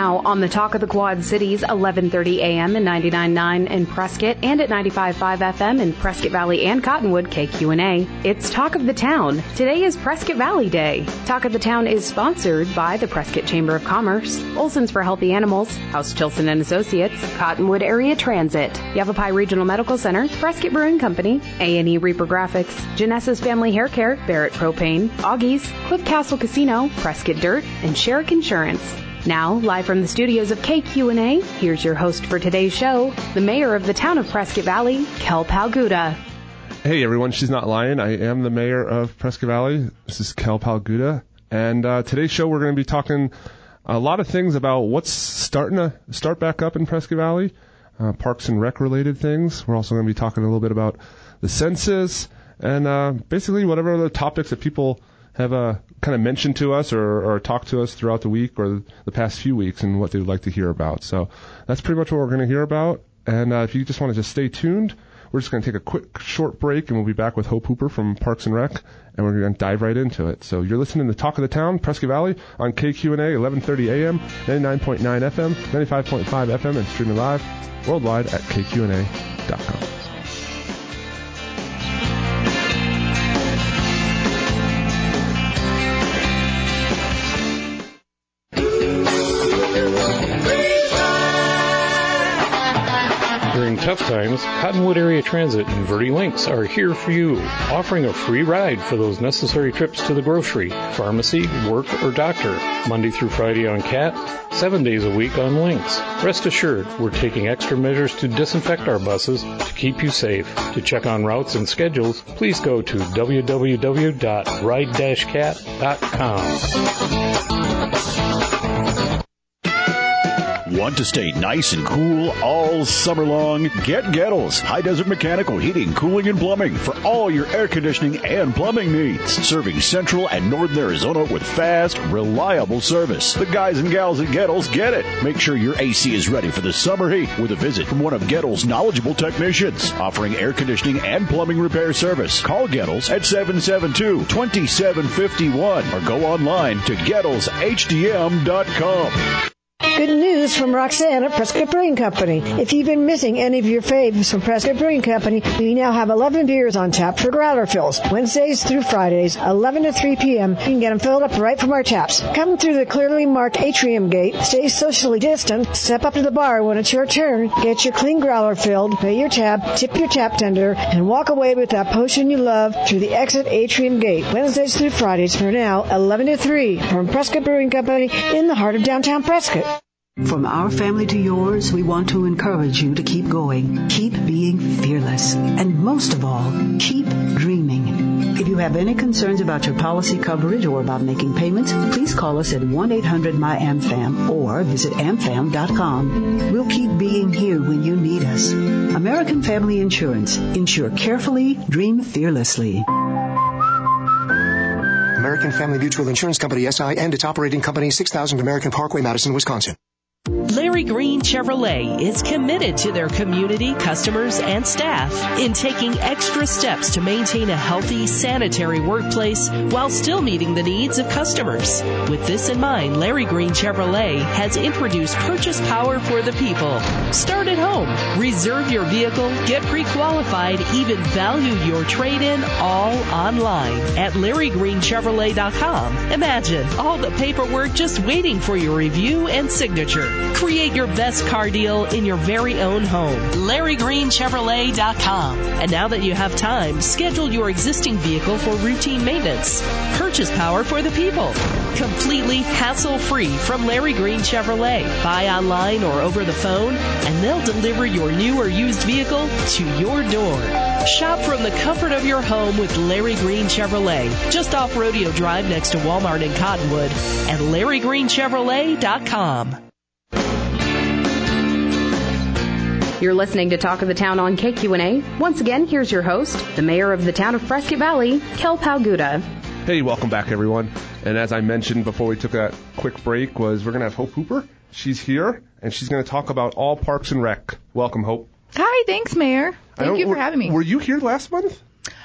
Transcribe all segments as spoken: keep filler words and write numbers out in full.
now on the Talk of the Quad Cities, eleven thirty a.m. and ninety-nine point nine in Prescott and at ninety-five point five F M in Prescott Valley and Cottonwood, K Q N A. It's Talk of the Town. Today is Prescott Valley Day. Talk of the Town is sponsored by the Prescott Chamber of Commerce, Olson's for Healthy Animals, House Chilson and Associates, Cottonwood Area Transit, Yavapai Regional Medical Center, Prescott Brewing Company, A and E Reaper Graphics, Janessa's Family Hair Care, Barrett Propane, Augie's, Cliff Castle Casino, Prescott Dirt, and Sherrick Insurance. Now, live from the studios of K Q N A, here's your host for today's show, the mayor of the town of Prescott Valley, Kel Palguda. Hey everyone, she's not lying. I am the mayor of Prescott Valley. This is Kel Palguda. And uh, today's show we're going to be talking a lot of things about what's starting to start back up in Prescott Valley, uh, parks and rec related things. We're also going to be talking a little bit about the census and uh, basically whatever other topics that people have uh, kind of mentioned to us or, or talked to us throughout the week or the past few weeks and what they would like to hear about. So that's pretty much what we're going to hear about. And uh, if you just want to just stay tuned, we're just going to take a quick short break and we'll be back with Hope Hooper from Parks and Rec, and we're going to dive right into it. So you're listening to Talk of the Town, Prescott Valley on K Q N A, eleven thirty a.m., ninety-nine point nine F M, ninety-five point five F M, and streaming live worldwide at K Q N A dot com. Tough times, Cottonwood Area Transit and Verde Links are here for you, offering a free ride for those necessary trips to the grocery, pharmacy, work, or doctor, Monday through Friday on Cat, seven days a week on Links. Rest assured, we're taking extra measures to disinfect our buses to keep you safe. To check on routes and schedules, please go to w w w dot ride dash cat dot com. Want to stay nice and cool all summer long? Get Gettles, High Desert Mechanical Heating, Cooling, and Plumbing for all your air conditioning and plumbing needs. Serving Central and Northern Arizona with fast, reliable service. The guys and gals at Gettles get it. Make sure your A C is ready for the summer heat with a visit from one of Gettles' knowledgeable technicians. Offering air conditioning and plumbing repair service. Call Gettles at seven seven two, two seven five one or go online to Gettles H D M dot com. Good news from Roxanne at Prescott Brewing Company. If you've been missing any of your faves from Prescott Brewing Company, we now have eleven beers on tap for growler fills. Wednesdays through Fridays, eleven to three p.m. You can get them filled up right from our taps. Come through the clearly marked atrium gate, stay socially distant, step up to the bar when it's your turn, get your clean growler filled, pay your tab, tip your tap tender, and walk away with that potion you love through the exit atrium gate. Wednesdays through Fridays for now, eleven to three from Prescott Brewing Company in the heart of downtown Prescott. From our family to yours, we want to encourage you to keep going, keep being fearless, and most of all, keep dreaming. If you have any concerns about your policy coverage or about making payments, please call us at one eight hundred my am fam or visit am fam dot com. We'll keep being here when you need us. American Family Insurance. Insure carefully, dream fearlessly. American Family Mutual Insurance Company, S I, and its operating company, six thousand American Parkway, Madison, Wisconsin. Larry Green Chevrolet is committed to their community, customers, and staff in taking extra steps to maintain a healthy, sanitary workplace while still meeting the needs of customers. With this in mind, Larry Green Chevrolet has introduced Purchase Power for the People. Start at home. Reserve your vehicle, get pre-qualified, even value your trade-in all online at larry green chevrolet dot com. Imagine all the paperwork just waiting for your review and signature. Create your best car deal in your very own home. larry green chevrolet dot com. And now that you have time, schedule your existing vehicle for routine maintenance. Purchase Power for the People. Completely hassle-free from Larry Green Chevrolet. Buy online or over the phone, and they'll deliver your new or used vehicle to your door. Shop from the comfort of your home with Larry Green Chevrolet, just off Rodeo Drive next to Walmart in Cottonwood, at larry green chevrolet dot com. You're listening to Talk of the Town on K Q N A. Once again, here's your host, the mayor of the town of Prescott Valley, Kel Palguda. Hey, welcome back, everyone. And as I mentioned before we took a quick break, was we're going to have Hope Hooper. She's here, and she's going to talk about all Parks and Rec. Welcome, Hope. Hi, thanks, Mayor. Thank you for were, having me. Were you here last month?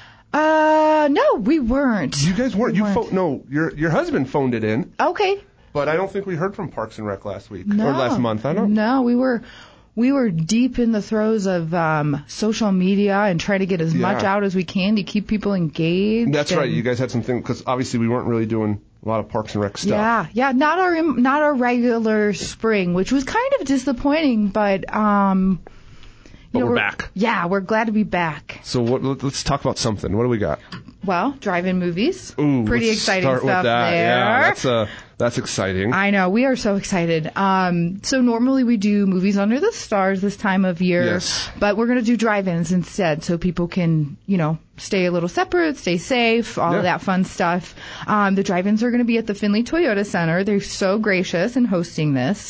Uh, no, we weren't. You guys weren't. We you weren't. Pho- no, your your husband phoned it in. Okay. But I don't think we heard from Parks and Rec last week no, or last month. I don't. No, we were we were deep in the throes of um, social media and trying to get as yeah. much out as we can to keep people engaged. That's and, right. You guys had something because obviously we weren't really doing a lot of Parks and Rec stuff. Yeah, yeah, not our not our regular spring, which was kind of disappointing, but um. But you know, we're, we're back. Yeah, we're glad to be back. So what, let's talk about something. What do we got? Well, drive-in movies. Ooh, pretty let's exciting start stuff with that. there. Yeah, that's uh, that's exciting. I know, we are so excited. Um, so normally we do movies under the stars this time of year, yes. but we're going to do drive-ins instead, so people can, you know, stay a little separate, stay safe, all yeah. of that fun stuff. Um, the drive-ins are going to be at the Findlay Toyota Center. They're so gracious in hosting this,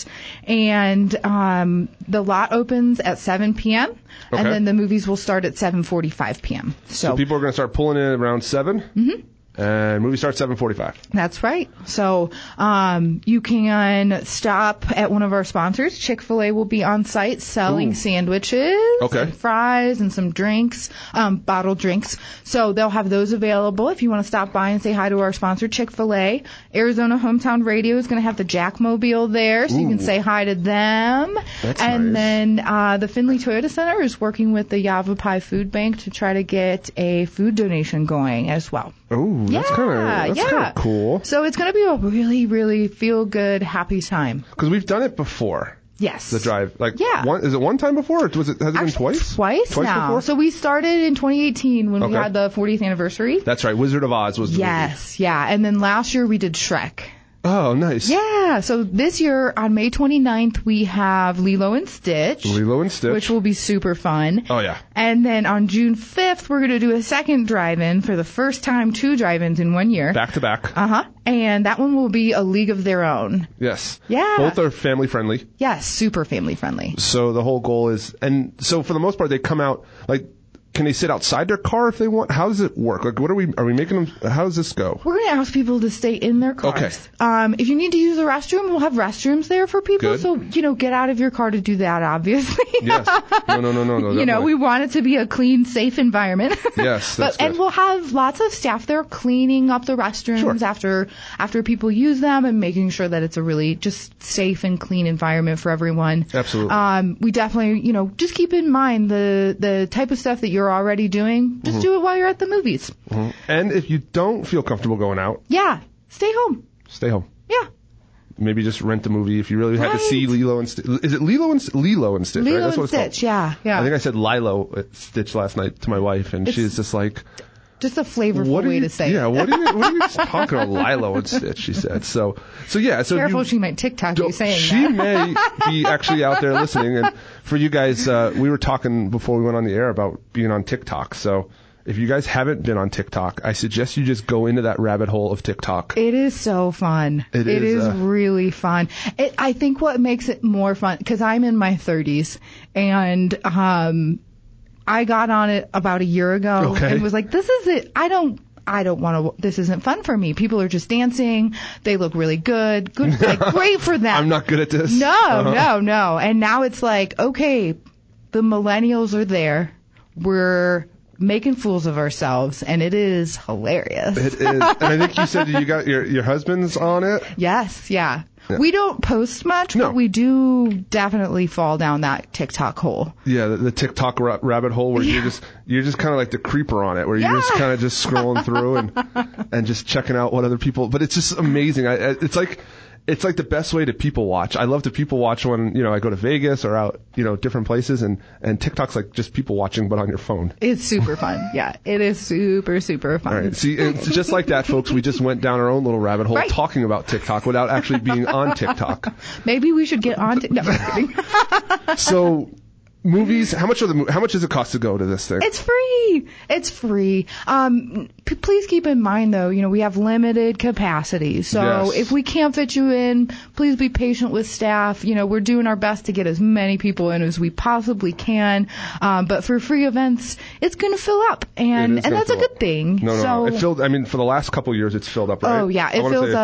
and um, the lot opens at seven p.m. Okay. and then the movies will start at seven forty-five p.m. So, so people are going to start pulling in around seven. Mm-hmm. And movie starts seven forty-five. That's right. So um, you can stop at one of our sponsors. Chick-fil-A will be on site selling Ooh. sandwiches okay. and fries and some drinks, um, bottled drinks. So they'll have those available if you want to stop by and say hi to our sponsor, Chick-fil-A. Arizona Hometown Radio is going to have the Jackmobile there, so Ooh. you can say hi to them. That's and nice. then uh, the Findlay Toyota Center is working with the Yavapai Food Bank to try to get a food donation going as well. Oh, that's yeah, kind of that's yeah. kind of cool. So it's going to be a really, really feel good, happy time. Because we've done it before. Yes. The drive, like, yeah. one, is it one time before, or was it? Has it Actually, been twice? Twice, twice now. Before? So we started in twenty eighteen when okay. we had the fortieth anniversary. That's right. Wizard of Oz was the yes, movie. yeah. And then last year we did Shrek. Oh, nice. Yeah. So this year on May twenty-ninth we have Lilo and Stitch. Lilo and Stitch. Which will be super fun. Oh, yeah. And then on June fifth we're going to do a second drive-in for the first time, two drive-ins in one year. Back to back. Uh-huh. And that one will be A League of Their Own. Yes. Yeah. Both are family friendly. Yes, super family friendly. So the whole goal is, and so for the most part, they come out, like, can they sit outside their car if they want? How does it work? Like, what are we, are we making them, how does this go? We're going to ask people to stay in their cars. Okay. Um, if you need to use the restroom, we'll have restrooms there for people. Good. So, you know, get out of your car to do that, obviously. Yes. No, no, no, no, no. You know, we want it to be a clean, safe environment. Yes, that's but, And good. we'll have lots of staff there cleaning up the restrooms Sure. after after people use them and making sure that it's a really just safe and clean environment for everyone. Absolutely. Um, we definitely, you know, just keep in mind the, the type of stuff that you're already doing. Just mm-hmm. do it while you're at the movies. Mm-hmm. And if you don't feel comfortable going out, yeah, stay home. Stay home. Yeah. Maybe just rent a movie if you really right. had to see Lilo and Stitch. Is it Lilo and Lilo and Stitch? Lilo right? That's and what it's Stitch. Yeah, yeah. I think I said Lilo and Stitch last night to my wife, and it's she's just like, just a flavorful what way you, to say yeah, it. what are you, what are you talking about, Lilo and Stitch? She said. So, so yeah. So careful, you, she might TikTok you saying she that. may be actually out there listening. And for you guys, uh, we were talking before we went on the air about being on TikTok. So if you guys haven't been on TikTok, I suggest you just go into that rabbit hole of TikTok. It is so fun. It, it is, is uh, really fun. It, I think what makes it more fun, because I'm in my thirties, and um, I got on it about a year ago okay. and was like, this is it. I don't. I don't want to, this isn't fun for me. People are just dancing. They look really good. Good, like, great for them. I'm not good at this. No, uh-huh. no, no. And now it's like, okay, the millennials are there. We're making fools of ourselves, and it is hilarious. It is. And I think you said you got your, your husband's on it? Yes, yeah. Yeah. We don't post much, no. but we do definitely fall down that TikTok hole. Yeah, the, the TikTok ra- rabbit hole where yeah. you're just you're just kind of like the creeper on it, where yeah. you're just kind of just scrolling through and and just checking out what other people. But it's just amazing. I, it's like it's like the best way to people watch. I love to people watch when you know I go to Vegas or out you know different places, and and TikTok's like just people watching but on your phone. It's super fun. Yeah, it is super super fun. All right, see, it's just like that, folks. We just went down our own little rabbit hole right. talking about TikTok without actually being on TikTok. Maybe we should get on. T- no, I'm kidding. So. Movies, how much are the how much does it cost to go to this thing? It's free. It's free. Um, p- please keep in mind though, you know, we have limited capacity. So yes. if we can't fit you in, please be patient with staff. You know, we're doing our best to get as many people in as we possibly can. Um, but for free events, it's going to fill up, and and that's a good up. thing. No, no, so, no. It filled. I mean, for the last couple of years, it's filled up. Right? Oh yeah, it fills say, up.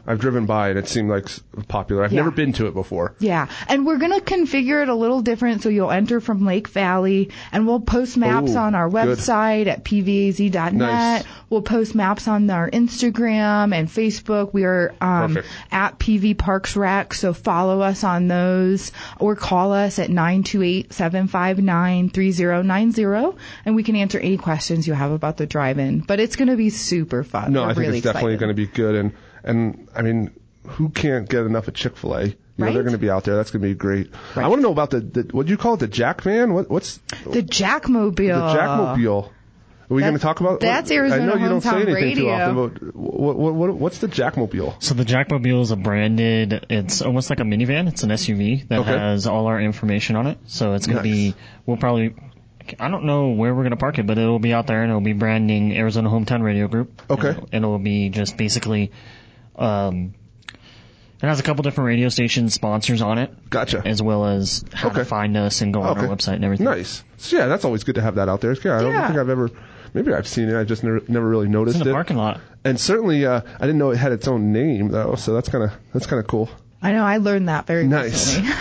I've driven by and it seemed like s- popular. I've Yeah. never been to it before. Yeah, and we're going to configure it a little different so you'll enter from Lake Valley, and we'll post maps Ooh, on our good. website at p v a z dot net. Nice. We'll post maps on our Instagram and Facebook. We are um, Perfect. at P V Parks Rec, so follow us on those or call us at nine two eight, seven five nine, three zero nine zero, and we can answer any questions you have about the drive-in. But it's going to be super fun. No, We're I think really it's definitely excited. going to be good. And, and I mean, who can't get enough of Chick-fil-A? You know, Right? they're going to be out there. That's going to be great. Right. I want to know about the, the what do you call it? The Jack Van? What, what's The Jackmobile. the Jackmobile? Are we going to That's- talk about? that's I Arizona know you don't say Hometown anything too Radio. often, but what, what, what, what's the Jackmobile? So the Jackmobile is a branded, it's almost like a minivan. It's an S U V that Okay. has all our information on it. So it's going to Nice. be, we'll probably, I don't know where we're going to park it, but it'll be out there and it'll be branding Arizona Hometown Radio Group. Okay. And it'll, and it'll be just basically, um, it has a couple different radio station sponsors on it. Gotcha. As well as how Okay. to find us and go on Okay. our website and everything. Nice. So, yeah, that's always good to have that out there. Yeah, I don't Yeah. think I've ever, maybe I've seen it. I just never, never really It's noticed in the it. parking lot. And certainly, uh, I didn't know it had its own name though, so that's kind of that's kind of cool. I know, I learned that very Nice. recently.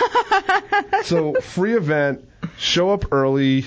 So free event, show up early,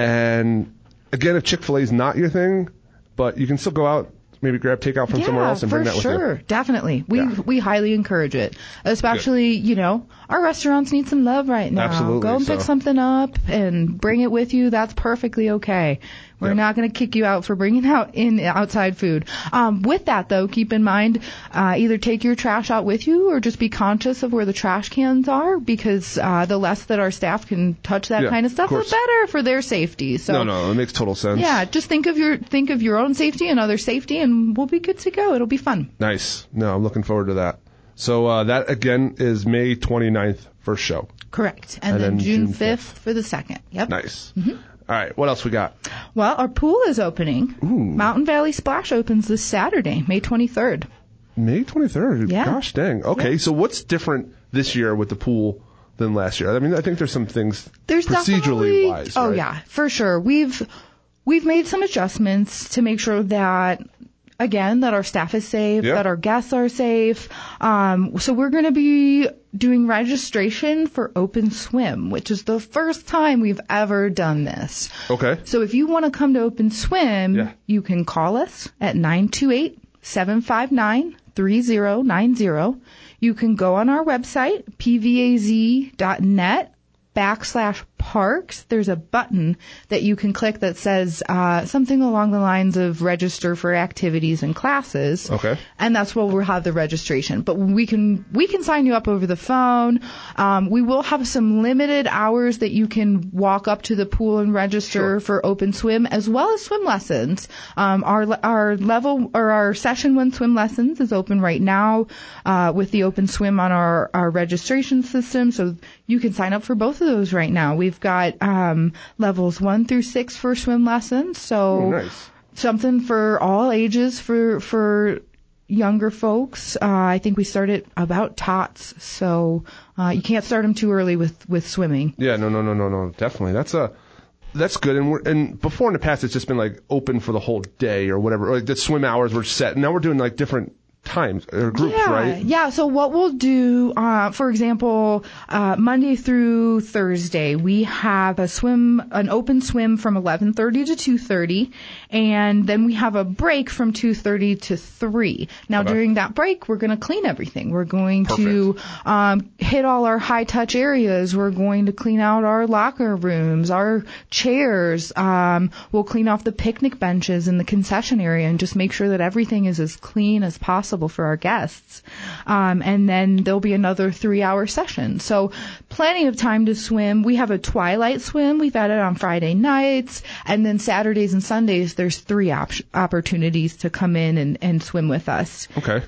and again, if Chick-fil-A is not your thing, but you can still go out, maybe grab takeout from yeah, somewhere else and bring for that with sure. you. Definitely. We Yeah. we highly encourage it. Especially, you know, our restaurants need some love right now. Absolutely, Go and pick so. something up and bring it with you. That's perfectly okay. We're Yep. not going to kick you out for bringing out in outside food. Um, with that though, keep in mind, uh, either take your trash out with you or just be conscious of where the trash cans are, because uh, the less that our staff can touch that Yeah, kind of stuff, of the course. better for their safety. So No, no, it makes total sense. yeah, just think of your think of your own safety and other safety, and we'll be good to go. It'll be fun. Nice. No, I'm looking forward to that. So uh, that again is May twenty-ninth first show. Correct. And, And then, then June June fifth for the second. Yep. Nice. All right, what else we got? Well, our pool is opening. Ooh. Mountain Valley Splash opens this Saturday, May twenty-third. May twenty-third. Yeah. Gosh dang. Okay, Yeah. so what's different this year with the pool than last year? I mean, I think there's some things There's procedurally definitely, wise. Oh right? yeah, for sure. We've we've made some adjustments to make sure that, again, that our staff is safe, Yeah. that our guests are safe. Um, so we're going to be doing registration for Open Swim, which is the first time we've ever done this. Okay. So if you want to come to Open Swim, Yeah. you can call us at nine two eight, seven five nine, three zero nine zero. You can go on our website, p v a z dot net backslash parks. There's a button that you can click that says uh, something along the lines of register for activities and classes. Okay. And that's where we'll have the registration. But we can we can sign you up over the phone. Um, we will have some limited hours that you can walk up to the pool and register Sure. for Open Swim, as well as swim lessons. Um, our our level or our session one swim lessons is open right now uh, with the Open Swim on our our registration system. So you can sign up for both of those right now. We've got um, levels one through six for swim lessons. So Oh, nice. something for all ages for for younger folks. Uh, I think we start at about tots, so uh, you can't start them too early with with swimming. Yeah, no, no, no, no, no, definitely. That's a that's good. And we're and before in the past, it's just been like open for the whole day or whatever. Like the swim hours were set. And now we're doing like different times or groups, yeah, right? Yeah. So what we'll do, uh, for example, uh, Monday through Thursday, we have a swim, an open swim from eleven thirty to two thirty, and then we have a break from two thirty to three. Now Okay. during that break, we're going to clean everything. We're going to um, hit all our high touch areas. We're going to clean out our locker rooms, our chairs. Um, we'll clean off the picnic benches in the concession area and just make sure that everything is as clean as possible for our guests. Um, and then there'll be another three hour session. So plenty of time to swim. We have a twilight swim. We've had it on Friday nights. And then Saturdays and Sundays, there's three op- opportunities to come in and, and swim with us. Okay.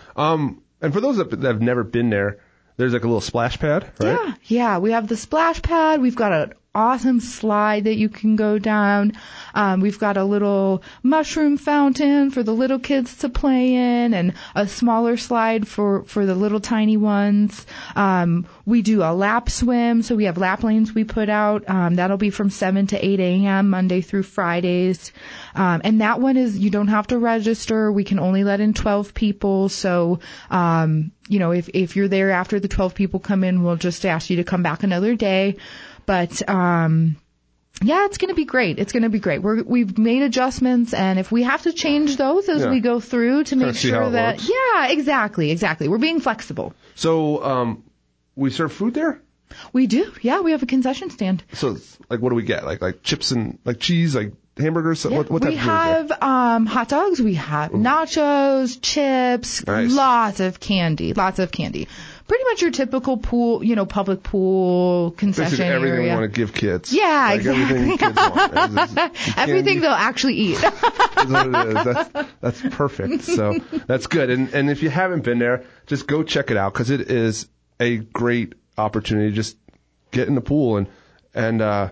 Um, and for those that, that have never been there, there's like a little splash pad, right? Yeah, yeah. We have the splash pad. We've got an awesome slide that you can go down. Um, we've got a little mushroom fountain for the little kids to play in, and a smaller slide for, for the little tiny ones. Um, we do a lap swim, so we have lap lanes we put out. Um, that'll be from seven to eight a.m. Monday through Fridays. Um, and that one is, you don't have to register. We can only let in twelve people. So, um, you know, if, if you're there after the twelve people come in, we'll just ask you to come back another day. But, um, yeah, it's going to be great. It's going to be great. We're, we've made adjustments, and if we have to change those as yeah. we go through to make sure that, works. yeah, exactly, exactly. We're being flexible. So, um, we serve food there? We do. Yeah, we have a concession stand. So, like, what do we get? Like, like chips and like cheese, like hamburgers. Yeah, what, what type we of food have is there? um, hot dogs. We have Ooh. nachos, chips, nice. lots of candy, lots of candy. Pretty much your typical pool, you know, public pool concession Basically everything area. we want to give kids. Yeah, like exactly. Everything kids want. Everything they'll actually eat. That's what it is. That's, that's perfect. So that's good. And and if you haven't been there, just go check it out, because it is a great opportunity. Just get in the pool and and uh,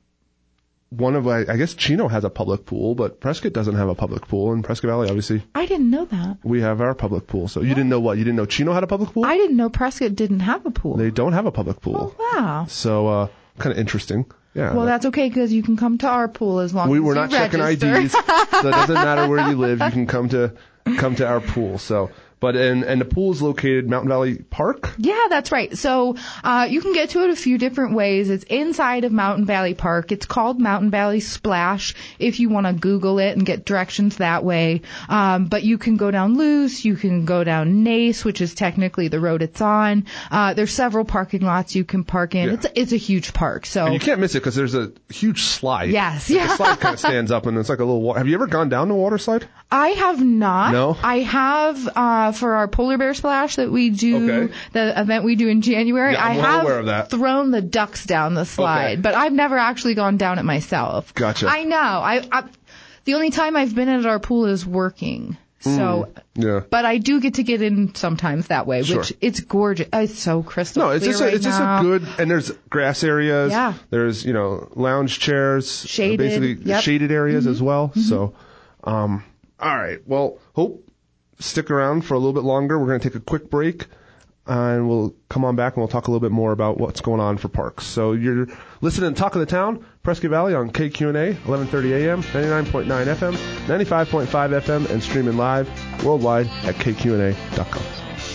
one of I, I guess Chino has a public pool, but Prescott doesn't have a public pool. In Prescott Valley, obviously, I didn't know that. We have our public pool. So what? You didn't know what? You didn't know Chino had a public pool? I didn't know Prescott didn't have a pool. They don't have a public pool. Oh, wow. So uh, kind of interesting. Yeah. Well, that's okay, because you can come to our pool as long we, as you we're not register. checking I Ds, so it doesn't matter where you live. You can come to come to our pool. So. But and and the pool is located Mountain Valley Park? Yeah, that's right. So uh you can get to it a few different ways. It's inside of Mountain Valley Park. It's called Mountain Valley Splash if you want to Google it and get directions that way. Um but you can go down Luce, you can go down Nace, which is technically the road it's on. Uh there's several parking lots you can park in. Yeah. It's a, it's a huge park. So and you can't miss it because there's a huge slide. Yes. Like Yeah. the slide kind of stands up and it's like a little water. Have you ever gone down the water slide? I have not. No? I have uh for our Polar Bear Splash that we do, okay. the event we do in January, yeah, I'm I well have aware of that. thrown the ducks down the slide, okay. but I've never actually gone down it myself. Gotcha. I know. I, I the only time I've been at our pool is working. So, mm, yeah. But I do get to get in sometimes that way, sure. which it's gorgeous. It's so crystal No, it's clear just a, right it's just now. a good, and there's grass areas. Yeah. There's, you know, lounge chairs. Shaded. Basically Yep. shaded areas mm-hmm. as well. Mm-hmm. So, um, all right. Well, Hope, stick around for a little bit longer. We're going to take a quick break, uh, and we'll come on back and we'll talk a little bit more about what's going on for parks. So you're listening to Talk of the Town, Prescott Valley on K Q N A, eleven thirty a.m., ninety-nine point nine F M, ninety-five point five F M, and streaming live worldwide at K Q N A dot com.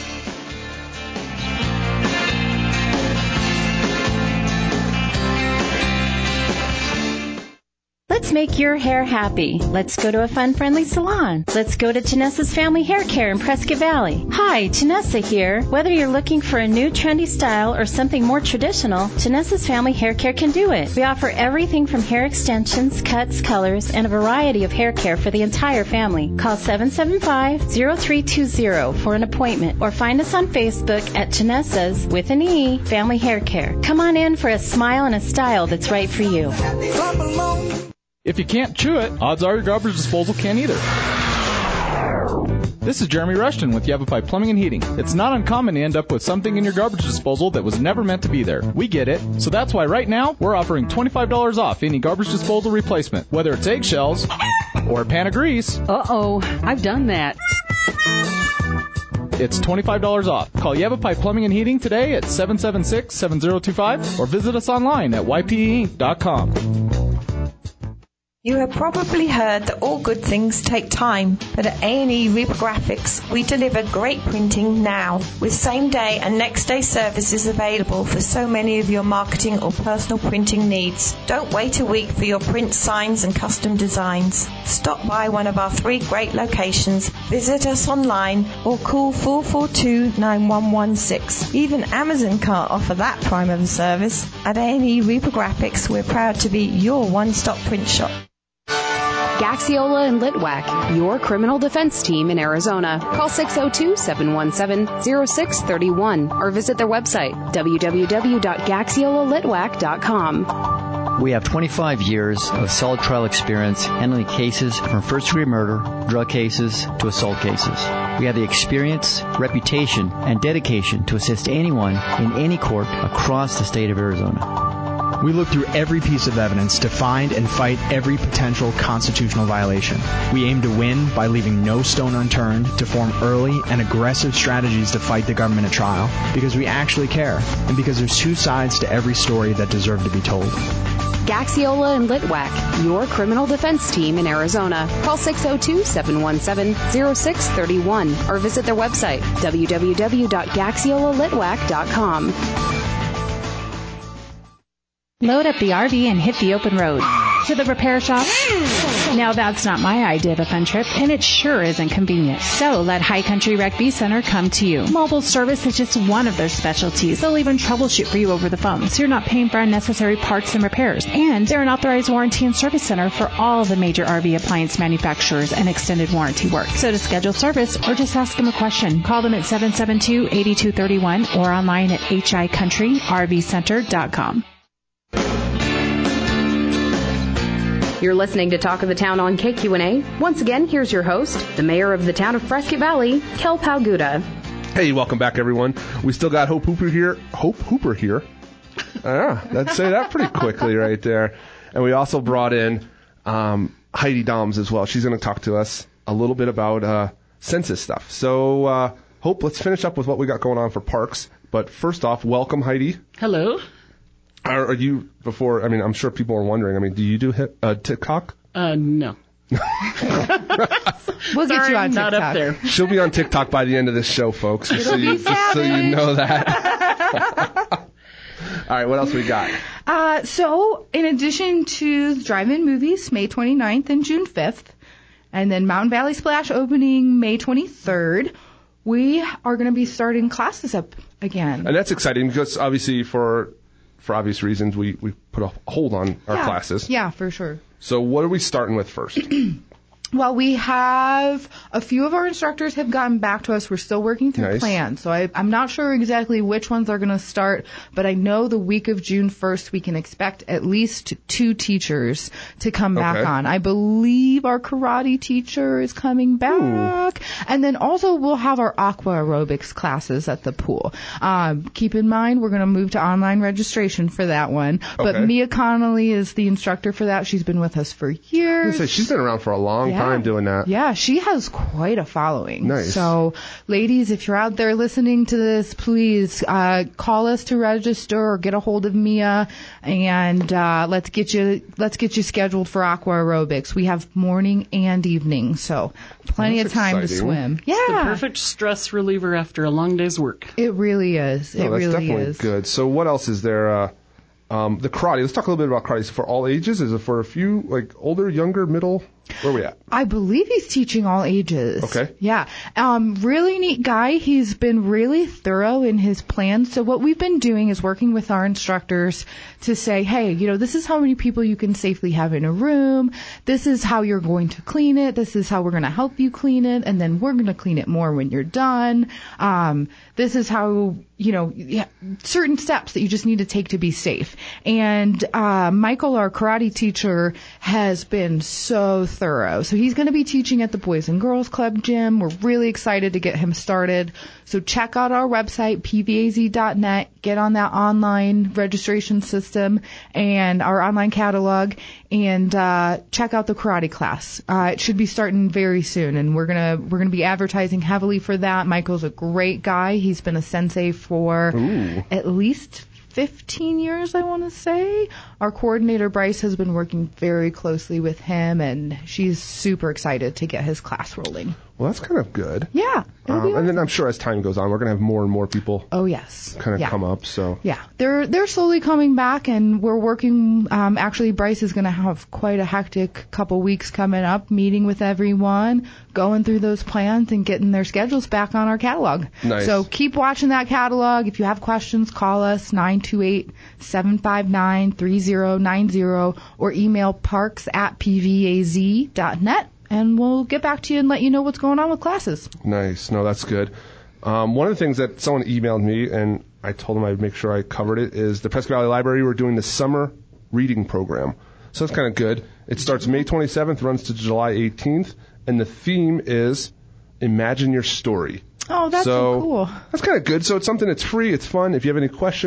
Let's make your hair happy. Let's go to a fun, friendly salon. Let's go to Tanessa's Family Hair Care in Prescott Valley. Hi, Tanessa here. Whether you're looking for a new trendy style or something more traditional, Tanessa's Family Hair Care can do it. We offer everything from hair extensions, cuts, colors, and a variety of hair care for the entire family. Call seven seven five, zero three two zero for an appointment or find us on Facebook at Tanessa's, with an E, Family Hair Care. Come on in for a smile and a style that's right for you. If you can't chew it, odds are your garbage disposal can't either. This is Jeremy Rushton with Yavapai Plumbing and Heating. It's not uncommon to end up with something in your garbage disposal that was never meant to be there. We get it. So that's why right now, we're offering twenty-five dollars off any garbage disposal replacement, whether it's eggshells or a pan of grease. Uh-oh, I've done that. It's twenty-five dollars off. Call Yavapai Plumbing and Heating today at seven seven six, seven zero two five or visit us online at y p e inc dot com. You have probably heard that all good things take time, but at A and E Reprographics, we deliver great printing now, with same-day and next-day services available for so many of your marketing or personal printing needs. Don't wait a week for your print signs and custom designs. Stop by one of our three great locations, visit us online, or call four four two, nine one one six. Even Amazon can't offer that prime of a service. At A and E Reprographics, we're proud to be your one-stop print shop. Gaxiola and Litwack, your criminal defense team in Arizona. Call six oh two, seven one seven, oh six three one or visit their website, w w w dot gaxiola litwack dot com. We have twenty-five years of solid trial experience handling cases from first-degree murder, drug cases, to assault cases. We have the experience, reputation, and dedication to assist anyone in any court across the state of Arizona. We look through every piece of evidence to find and fight every potential constitutional violation. We aim to win by leaving no stone unturned to form early and aggressive strategies to fight the government at trial, because we actually care, and because there's two sides to every story that deserve to be told. Gaxiola and Litwack, your criminal defense team in Arizona. Call six oh two, seven one seven, oh six three one or visit their website, w w w dot gaxiola litwack dot com. Load up the R V and hit the open road. To the repair shop? Now that's not my idea of a fun trip, and it sure isn't convenient. So let High Country Rec B Center come to you. Mobile service is just one of their specialties. They'll even troubleshoot for you over the phone, so you're not paying for unnecessary parts and repairs. And they're an authorized warranty and service center for all the major R V appliance manufacturers and extended warranty work. So to schedule service or just ask them a question, call them at seven seven two, eight two three one or online at h i country r v center dot com. You're listening to Talk of the Town on K Q N A. Once again, here's your host, the mayor of the town of Prescott Valley, Kel Palguda. Hey, welcome back, everyone. We still got Hope Hooper here. Hope Hooper here. Yeah, let's say that pretty quickly right there. And we also brought in um, Heidi Doms as well. She's going to talk to us a little bit about uh, census stuff. So, uh, Hope, let's finish up with what we got going on for parks. But first off, welcome, Heidi. Hello. Are, are you, before, I mean, I'm sure people are wondering, I mean, do you do hit, uh, TikTok? Uh, no. We'll get Sorry, you on not TikTok. up there. She'll be on TikTok by the end of this show, folks. Just, so you, just so you know that. All right, what else we got? Uh, so, in addition to drive-in movies, May twenty-ninth and June fifth, and then Mountain Valley Splash opening May twenty-third, we are going to be starting classes up again. And that's exciting because, obviously, for for obvious reasons, we, we put a hold on our yeah. classes. Yeah, for sure. So what are we starting with first? Well, we have a few of our instructors have gotten back to us. We're still working through Nice. plans, so I, I'm not sure exactly which ones are going to start, but I know the week of June first we can expect at least two teachers to come back Okay. on. I believe our karate teacher is coming back, and then also we'll have our aqua aerobics classes at the pool. Um, keep in mind we're going to move to online registration for that one, but Okay. Mia Connolly is the instructor for that. She's been with us for I was years. gonna say, she's been around for a long Yeah. time doing that. Yeah, she has quite a following. Nice. So, ladies, if you're out there listening to this, please uh, call us to register or get a hold of Mia, and uh, let's get you let's get you scheduled for aqua aerobics. We have morning and evening, so plenty That's of time exciting. to swim. It's the Yeah, perfect stress reliever after a long day's work. it really is. It No, that's really definitely is. good. So what else is there? Uh, um, the karate. Let's talk a little bit about karate. Is it for all ages? Is it for a few, like, older, younger, middle? Where are we at? I believe he's teaching all ages. Okay. Yeah. Um, really neat guy. He's been really thorough in his plans. So what we've been doing is working with our instructors to say, hey, you know, this is how many people you can safely have in a room. This is how you're going to clean it. This is how we're going to help you clean it. And then we're going to clean it more when you're done. Um, this is how, you know, yeah, certain steps that you just need to take to be safe. And uh, Michael, our karate teacher, has been so thorough. So he's going to be teaching at the Boys and Girls Club gym. We're really excited to get him started. So check out our website, p v a z dot net. Get on that online registration system and our online catalog, and uh, check out the karate class. Uh, it should be starting very soon, and we're gonna we're gonna be advertising heavily for that. Michael's a great guy. He's been a sensei for Ooh. at least fifteen years, I want to say. Our coordinator, Bryce, has been working very closely with him, and she's super excited to get his class rolling. Well, that's kind of good. Yeah. it'll be Um, and then I'm sure as time goes on, we're going to have more and more people Oh, yes. kind of Yeah. come up. So Yeah, they're they're slowly coming back, and we're working. Um, actually, Bryce is going to have quite a hectic couple weeks coming up, meeting with everyone, going through those plans, and getting their schedules back on our catalog. Nice. So keep watching that catalog. If you have questions, call us nine two eight, seven five nine, three zero nine zero or email parks at p v a z dot net, and we'll get back to you and let you know what's going on with classes. nice. No, that's good. Um, one of the things that someone emailed me, and I told them I'd make sure I covered it, is the Prescott Valley Library. We're doing the summer reading program. So that's kind of good. It starts May twenty-seventh, runs to July eighteenth, and the theme is Imagine Your Story. Oh, that's so, So- cool. That's kind of good. So it's something that's free. It's fun. If you have any questions,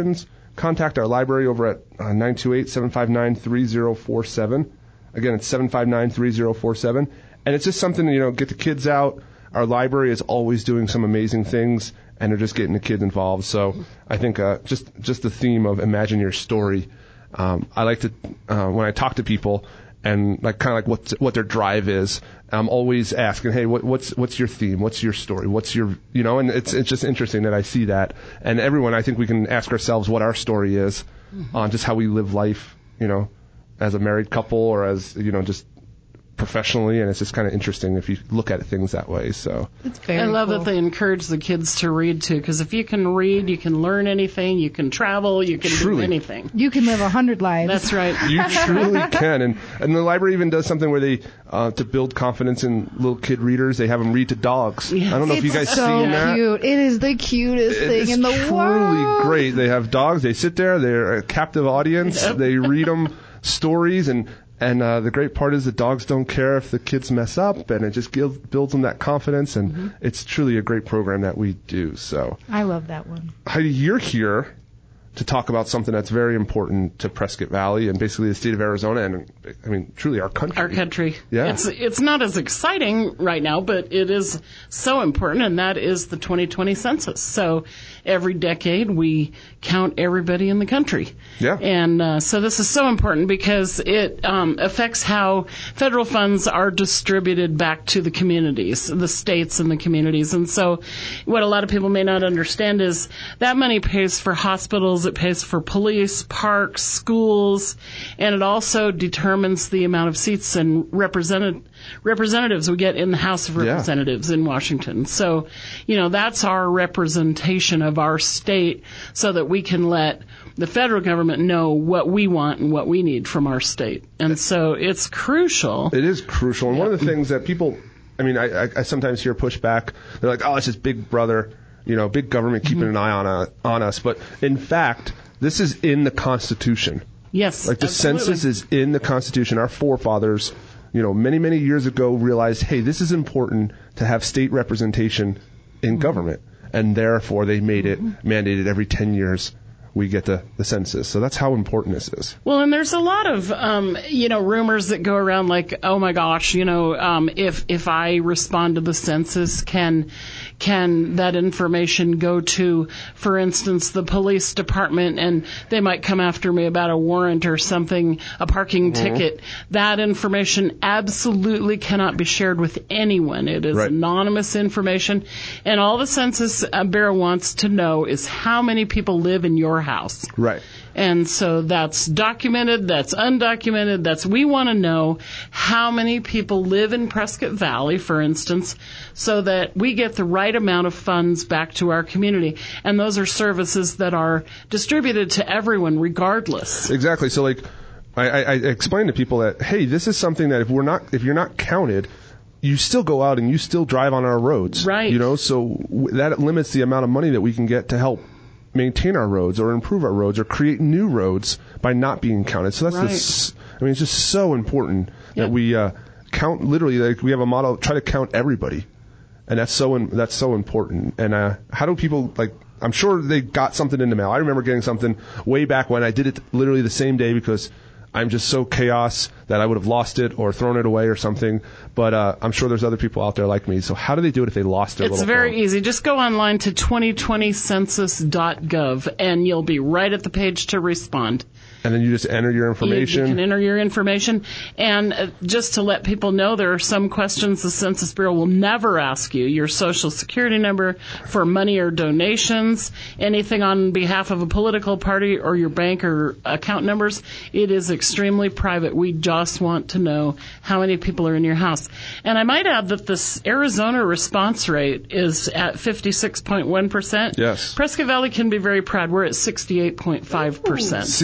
contact our library over at uh, nine two eight, seven five nine, three zero four seven. Again, it's seven five nine, three zero four seven. And it's just something, you know, get the kids out. Our library is always doing some amazing things, and they're just getting the kids involved. So I think uh, just just the theme of imagine your story. Um, I like to, uh, when I talk to people, and like kind of like what what their drive is, I'm always asking, hey, what, what's what's your theme? What's your story? What's your, you know? And it's it's just interesting that I see that. And everyone, I think we can ask ourselves what our story is mm-hmm. on just how we live life, you know, as a married couple or as, you know, just professionally, and it's just kind of interesting if you look at things that way. So it's very I love cool. that they encourage the kids to read too, because if you can read, you can learn anything, you can travel, you can truly. do anything. You can live a hundred lives. That's right. You truly can, and and the library even does something where they uh, to build confidence in little kid readers, they have them read to dogs. Yes. I don't know it's if you guys so seen that. Cute. It is the cutest it thing in the truly world. Truly great. They have dogs. They sit there. They're a captive audience. Yep. They read them stories and. And uh, the great part is the dogs don't care if the kids mess up, and it just gives, builds them that confidence, and mm-hmm. it's truly a great program that we do. So I love that one. Heidi, you're here to talk about something that's very important to Prescott Valley and basically the state of Arizona, and I mean truly our country. Our country. Yeah. It's it's not as exciting right now, but it is so important, and that is the twenty twenty census. So every decade we count everybody in the country. Yeah. And uh, so this is so important because it um, affects how federal funds are distributed back to the communities, the states and the communities. And so what a lot of people may not understand is that money pays for hospitals, it pays for police, parks, schools, and it also determines the amount of seats and represented representatives we get in the House of Representatives yeah. in Washington. So, you know, that's our representation of our state so that we can let the federal government know what we want and what we need from our state. And so it's crucial. It is crucial. And yeah. one of the things that people, I mean, I, I, I sometimes hear pushback. They're like, oh, it's just big brother, you know, big government keeping mm-hmm. an eye on, uh, on us. But in fact, this is in the Constitution. Yes, Like the absolutely. census is in the Constitution. Our forefathers, you know, many, many years ago realized, hey, this is important to have state representation in mm-hmm. government. And therefore, they made it mm-hmm. mandated every ten years we get the, the census. So that's how important this is. Well, and there's a lot of, um, you know, rumors that go around like, oh my gosh, you know, um, if, if I respond to the census, can, can that information go to, for instance, the police department, and they might come after me about a warrant or something, a parking mm-hmm. ticket. That information absolutely cannot be shared with anyone. It is right. anonymous information. And all the Census Bureau wants to know is how many people live in your house. Right. And so that's documented, that's undocumented, that's, we want to know how many people live in Prescott Valley, for instance, so that we get the right amount of funds back to our community. And those are services that are distributed to everyone regardless. Exactly. So like, I, I, I explain to people that, hey, this is something that if we're not, if you're not counted, you still go out and you still drive on our roads. Right. You know, so w- that limits the amount of money that we can get to help maintain our roads or improve our roads or create new roads by not being counted. So that's right. this, I mean, it's just so important yeah. that we uh, count, literally, like we have a model, try to count everybody. And that's so, in, that's so important. And uh, how do people, like, I'm sure they got something in the mail. I remember getting something way back when. I did it literally the same day because I'm just so chaos that I would have lost it or thrown it away or something. But uh, I'm sure there's other people out there like me. So how do they do it if they lost their it's little very form? easy. Just go online to twenty twenty census dot gov and you'll be right at the page to respond. And then you just enter your information. You, you can enter your information. And uh, just to let people know, there are some questions the Census Bureau will never ask you. Your Social Security number for money or donations, anything on behalf of a political party or your bank or account numbers. It is extremely private. We just want to know how many people are in your house. And I might add that this Arizona response rate is at fifty-six point one percent. Yes. Prescott Valley can be very proud. We're at sixty-eight point five percent. sixty-eight point five.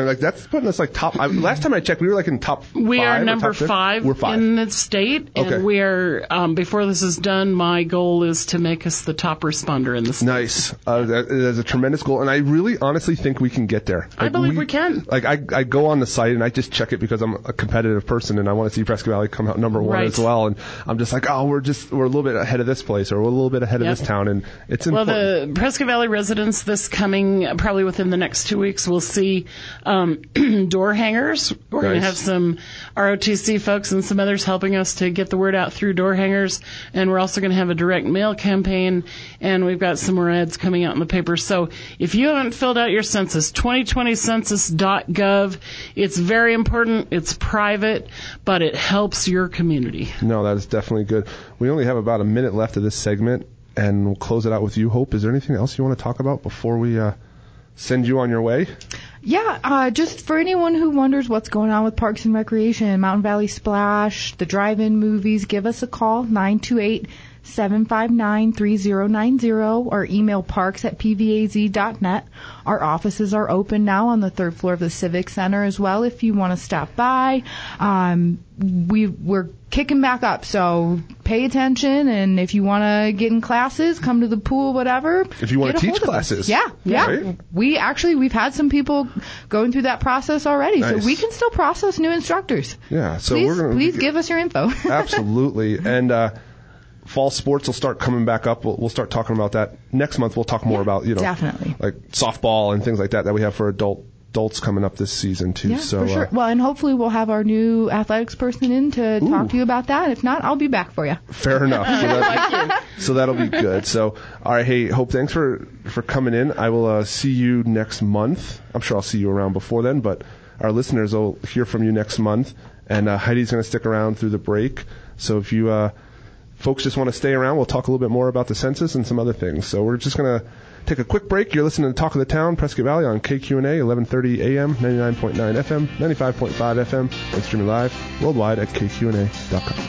fine. Like that's putting us like top. I, last time I checked, we were like in top. We five are number five, we're five in the state, and okay. we are. Um, before this is done, my goal is to make us the top responder in the state. Nice. Uh, that is a tremendous goal, and I really honestly think we can get there. Like, I believe we, we can. Like I, I go on the site and I just check it because I'm a competitive person and I want to see Prescott Valley come out number one right. as well. And I'm just like, oh, we're just we're a little bit ahead of this place, or we're a little bit ahead yep. of this town, and it's well, important. The Prescott Valley residents this coming probably within the next two weeks will see um, door hangers. We're nice. going to have some R O T C folks and some others helping us to get the word out through door hangers, and we're also going to have a direct mail campaign, and we've got some more ads coming out in the paper. So if you haven't filled out your census, twenty twenty census dot gov, it's very important. It's private, but it helps your community. No, that is definitely good. We only have about a minute left of this segment, and we'll close it out with you, Hope. Is there anything else you want to talk about before we uh, send you on your way? Yeah, uh, just for anyone who wonders what's going on with Parks and Recreation, Mountain Valley Splash, the drive-in movies, give us a call, nine two eight, seven five nine, three zero nine zero, or email parks at p v a z dot net. Our offices are open now on the third floor of the Civic Center as well if you want to stop by. Um, we, we're kicking back up, so pay attention, and if you want to get in classes, come to the pool, whatever. If you want to teach classes. Yeah, yeah. Right? We actually, we've had some people going through that process already, nice. so we can still process new instructors. Yeah, so please, we're going to... Please give us your info. Absolutely. And, uh, fall sports will start coming back up. We'll, we'll start talking about that next month. We'll talk more yeah, about, you know, definitely. like softball and things like that that we have for adult adults coming up this season too. Yeah, so, for sure. Uh, well, and hopefully we'll have our new athletics person in to ooh. talk to you about that. If not, I'll be back for you. Fair enough. So, that, so that'll be good. So, all right. Hey, Hope, thanks for, for coming in. I will uh, see you next month. I'm sure I'll see you around before then, but our listeners will hear from you next month. And uh, Heidi's going to stick around through the break. So if you uh, folks just want to stay around, we'll talk a little bit more about the census and some other things. So we're just going to take a quick break. You're listening to Talk of the Town, Prescott Valley on K Q N A, eleven thirty A M, ninety-nine point nine F M, ninety-five point five F M, and streaming live worldwide at K Q N A dot com.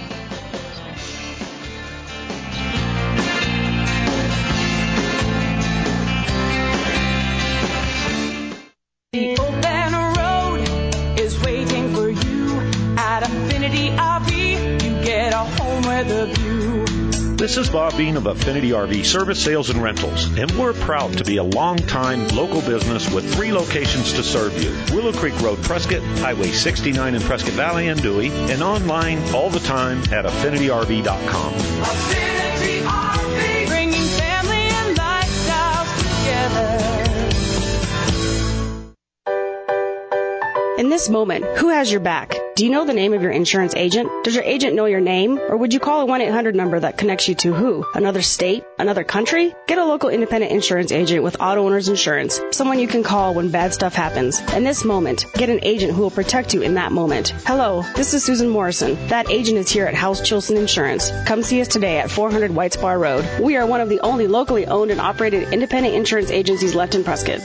The open road is waiting for you at Affinity R V. You get a home with a view. This is Bob Bean of Affinity R V Service, Sales, and Rentals, and we're proud to be a long-time local business with three locations to serve you. Willow Creek Road, Prescott, Highway sixty-nine in Prescott Valley and Dewey, and online all the time at affinity R V dot com. Affinity R V, bringing family and lifestyles together. In this moment, who has your back? Do you know the name of your insurance agent? Does your agent know your name? Or would you call a one eight hundred number that connects you to who? Another state? Another country? Get a local independent insurance agent with Auto Owners Insurance. Someone you can call when bad stuff happens. In this moment, get an agent who will protect you in that moment. Hello, this is Susan Morrison. That agent is here at House Chilson Insurance. Come see us today at four hundred White Spar Road. We are one of the only locally owned and operated independent insurance agencies left in Prescott.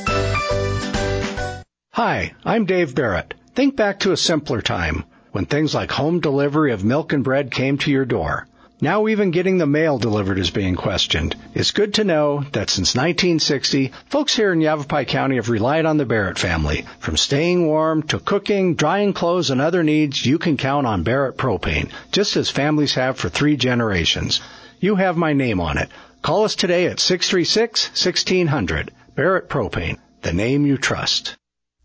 Hi, I'm Dave Barrett. Think back to a simpler time when things like home delivery of milk and bread came to your door. Now even getting the mail delivered is being questioned. It's good to know that since nineteen sixty, folks here in Yavapai County have relied on the Barrett family. From staying warm to cooking, drying clothes, and other needs, you can count on Barrett Propane, just as families have for three generations. You have my name on it. Call us today at six three six, one six zero zero. Barrett Propane, the name you trust.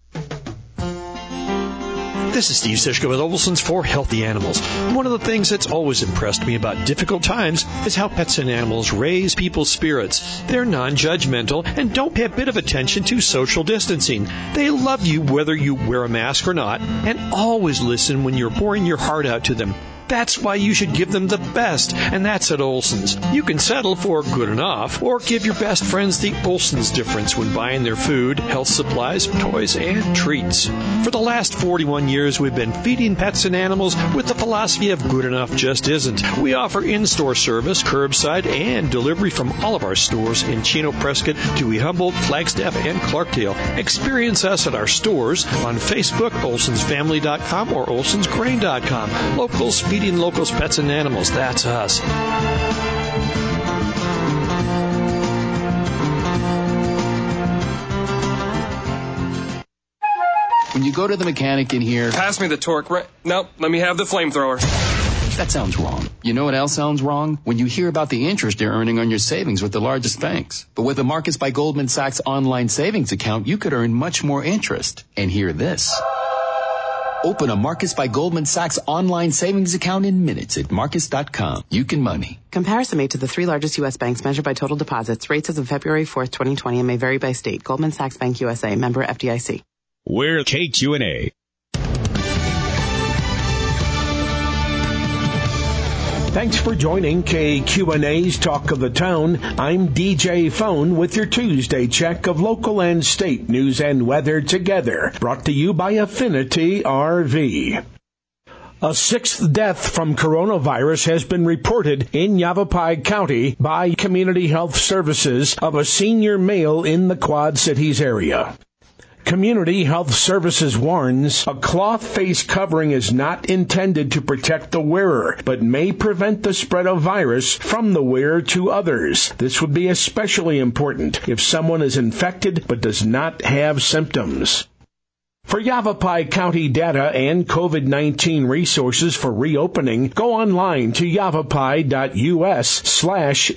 This is Steve Sischka with Olson's for Healthy Animals. One of the things that's always impressed me about difficult times is how pets and animals raise people's spirits. They're non-judgmental and don't pay a bit of attention to social distancing. They love you whether you wear a mask or not, and always listen when you're pouring your heart out to them. That's why you should give them the best, and that's at Olson's. You can settle for good enough, or give your best friends the Olson's difference when buying their food, health supplies, toys, and treats. For the last forty-one years, we've been feeding pets and animals with the philosophy of good enough just isn't. We offer in-store service, curbside, and delivery from all of our stores in Chino, Prescott, Dewey, Humboldt, Flagstaff, and Clarkdale. Experience us at our stores on Facebook, olsons family dot com or olsons grain dot com. Locals feeding locals, pets, and animals. That's us. When you go to the mechanic in here... Pass me the torque. Re- nope, let me have the flamethrower. That sounds wrong. You know what else sounds wrong? When you hear about the interest you're earning on your savings with the largest banks. But with the Marcus by Goldman Sachs online savings account, you could earn much more interest. And hear this. Open a Marcus by Goldman Sachs online savings account in minutes at marcus dot com. You can money. Comparison made to the three largest U S banks measured by total deposits. Rates as of February fourth, twenty twenty and may vary by state. Goldman Sachs Bank U S A, member F D I C. We're K Q and A. Thanks for joining K Q and A's Talk of the Town. I'm D J Phone with your Tuesday check of local and state news and weather together. Brought to you by Affinity R V. A sixth death from coronavirus has been reported in Yavapai County by Community Health Services of a senior male in the Quad Cities area. Community Health Services warns a cloth face covering is not intended to protect the wearer, but may prevent the spread of virus from the wearer to others. This would be especially important if someone is infected but does not have symptoms. For Yavapai County data and COVID nineteen resources for reopening, go online to yavapai.us slash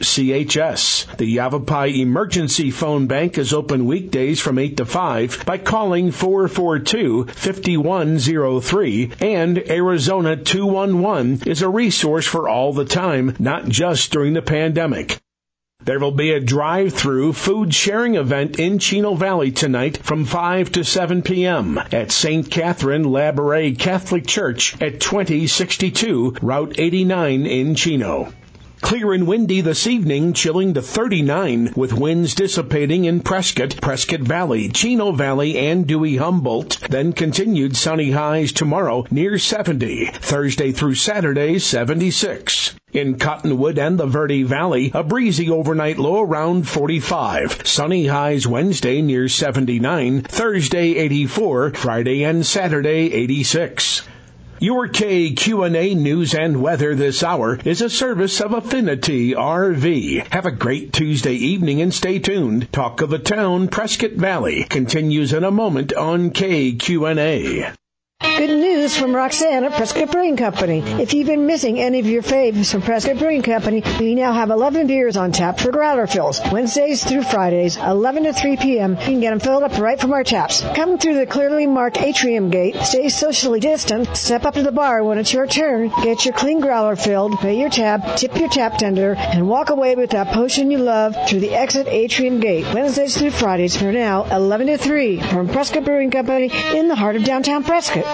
CHS. The Yavapai Emergency Phone Bank is open weekdays from eight to five by calling four four two, five one zero three, and Arizona two one one is a resource for all the time, not just during the pandemic. There will be a drive-through food sharing event in Chino Valley tonight from five to seven p.m. at Saint Catherine Labouré Catholic Church at twenty sixty-two Route eighty-nine in Chino. Clear and windy this evening, chilling to thirty-nine, with winds dissipating in Prescott, Prescott Valley, Chino Valley, and Dewey-Humboldt. Then continued sunny highs tomorrow near seventy. Thursday through Saturday, seventy-six. In Cottonwood and the Verde Valley, a breezy overnight low around forty-five. Sunny highs Wednesday near seventy-nine. Thursday, eighty-four. Friday and Saturday, eighty-six. Your K Q and A news and weather this hour is a service of Affinity R V. Have a great Tuesday evening and stay tuned. Talk of the Town, Prescott Valley continues in a moment on K Q and A. Good news from Roxanne at Prescott Brewing Company. If you've been missing any of your faves from Prescott Brewing Company, we now have eleven beers on tap for growler fills. Wednesdays through Fridays, eleven to three p.m. You can get them filled up right from our taps. Come through the clearly marked atrium gate, stay socially distant, step up to the bar when it's your turn, get your clean growler filled, pay your tab, tip your tap tender, and walk away with that potion you love through the exit atrium gate. Wednesdays through Fridays for now, eleven to three from Prescott Brewing Company in the heart of downtown Prescott.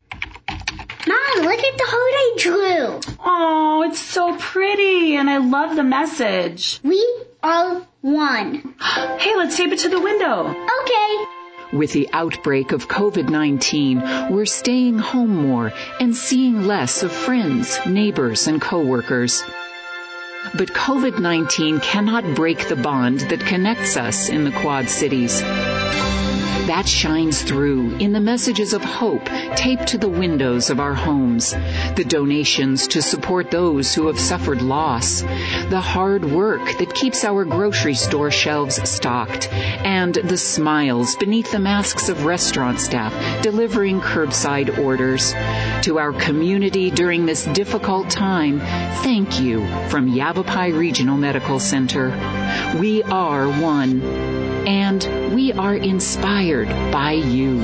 Mom, look at the heart I drew. Oh, it's so pretty, and I love the message. We are one. Hey, let's tape it to the window. Okay. With the outbreak of COVID nineteen, we're staying home more and seeing less of friends, neighbors, and coworkers. But COVID nineteen cannot break the bond that connects us in the Quad Cities. That shines through in the messages of hope taped to the windows of our homes, the donations to support those who have suffered loss, the hard work that keeps our grocery store shelves stocked, and the smiles beneath the masks of restaurant staff delivering curbside orders. To our community during this difficult time, thank you from Yavapai Regional Medical Center. We are one, and we are inspired by you.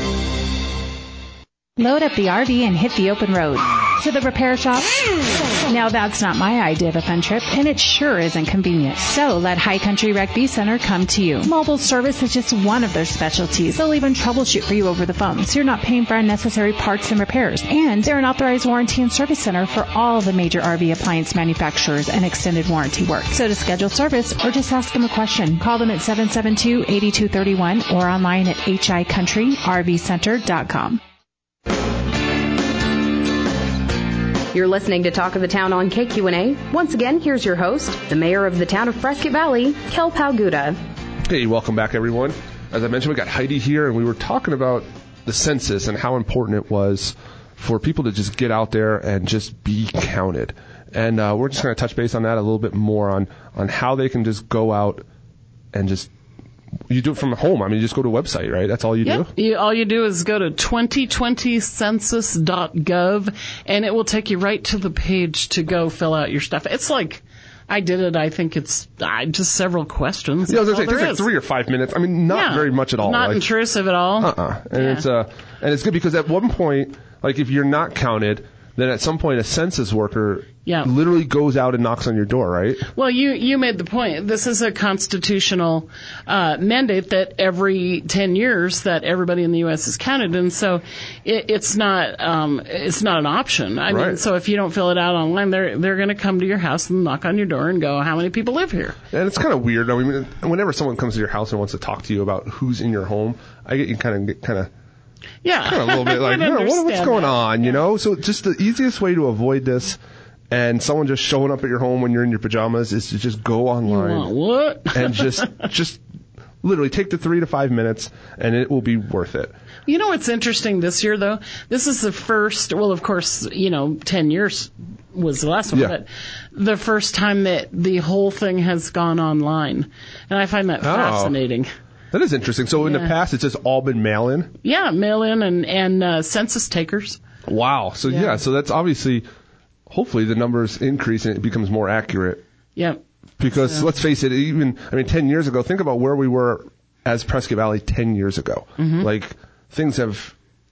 Load up the R V and hit the open road. To the repair shop? Now that's not my idea of a fun trip, and it sure isn't convenient. So let High Country Rec B Center come to you. Mobile service is just one of their specialties. They'll even troubleshoot for you over the phone, so you're not paying for unnecessary parts and repairs. And they're an authorized warranty and service center for all the major R V appliance manufacturers and extended warranty work. So to schedule service or just ask them a question, call them at seven seven two, eight two three one or online at h i country r v center dot com. You're listening to Talk of the Town on K Q and A. Once again, here's your host, the mayor of the town of Prescott Valley, Kel Palguda. Hey, welcome back, everyone. As I mentioned, we got Heidi here, and we were talking about the census and how important it was for people to just get out there and just be counted. And uh, we're just going to touch base on that a little bit more, on, on how they can just go out and just you do it from home. I mean, you just go to a website, right? That's all you Yep. do? You, all you do is go to twenty twenty census dot gov, and it will take you right to the page to go fill out your stuff. It's like, I did it, I think it's uh, just several questions. Yeah, I was That's going to say, all it takes there like is. three or five minutes. I mean, not Yeah, very much at all. Not like, intrusive at all. Uh-uh. And Yeah. it's uh, and it's good because at one point, like if you're not counted, then at some point a census worker Yeah. literally goes out and knocks on your door, right? Well, you, you made the point. This is a constitutional uh, mandate that every ten years that everybody in the U S is counted, and so it, it's not um, it's not an option. I mean, Right. so if you don't fill it out online, they're they're going to come to your house and knock on your door and go, "How many people live here?" And it's kind of weird. I mean, whenever someone comes to your house and wants to talk to you about who's in your home, I get you kind of get kind of Yeah, kind of a little bit like, I you know, what, what's understand going that. on, you know? So just the easiest way to avoid this and someone just showing up at your home when you're in your pajamas is to just go online Want what? and just just literally take the three to five minutes and it will be worth it. You know what's interesting this year, though? This is the first, well, of course, you know, ten years was the last one, Yeah. but the first time that the whole thing has gone online. And I find that Oh. fascinating. That is interesting. So in the Yeah. past, it's just all been mail-in? Yeah, mail-in and, and uh, census takers. Wow. So yeah. Yeah. so that's obviously, hopefully the numbers increase and it becomes more accurate. Yep. Because So- let's face it, even, I mean, ten years ago, think about where we were as Prescott Valley ten years ago. Mhm. Like, things have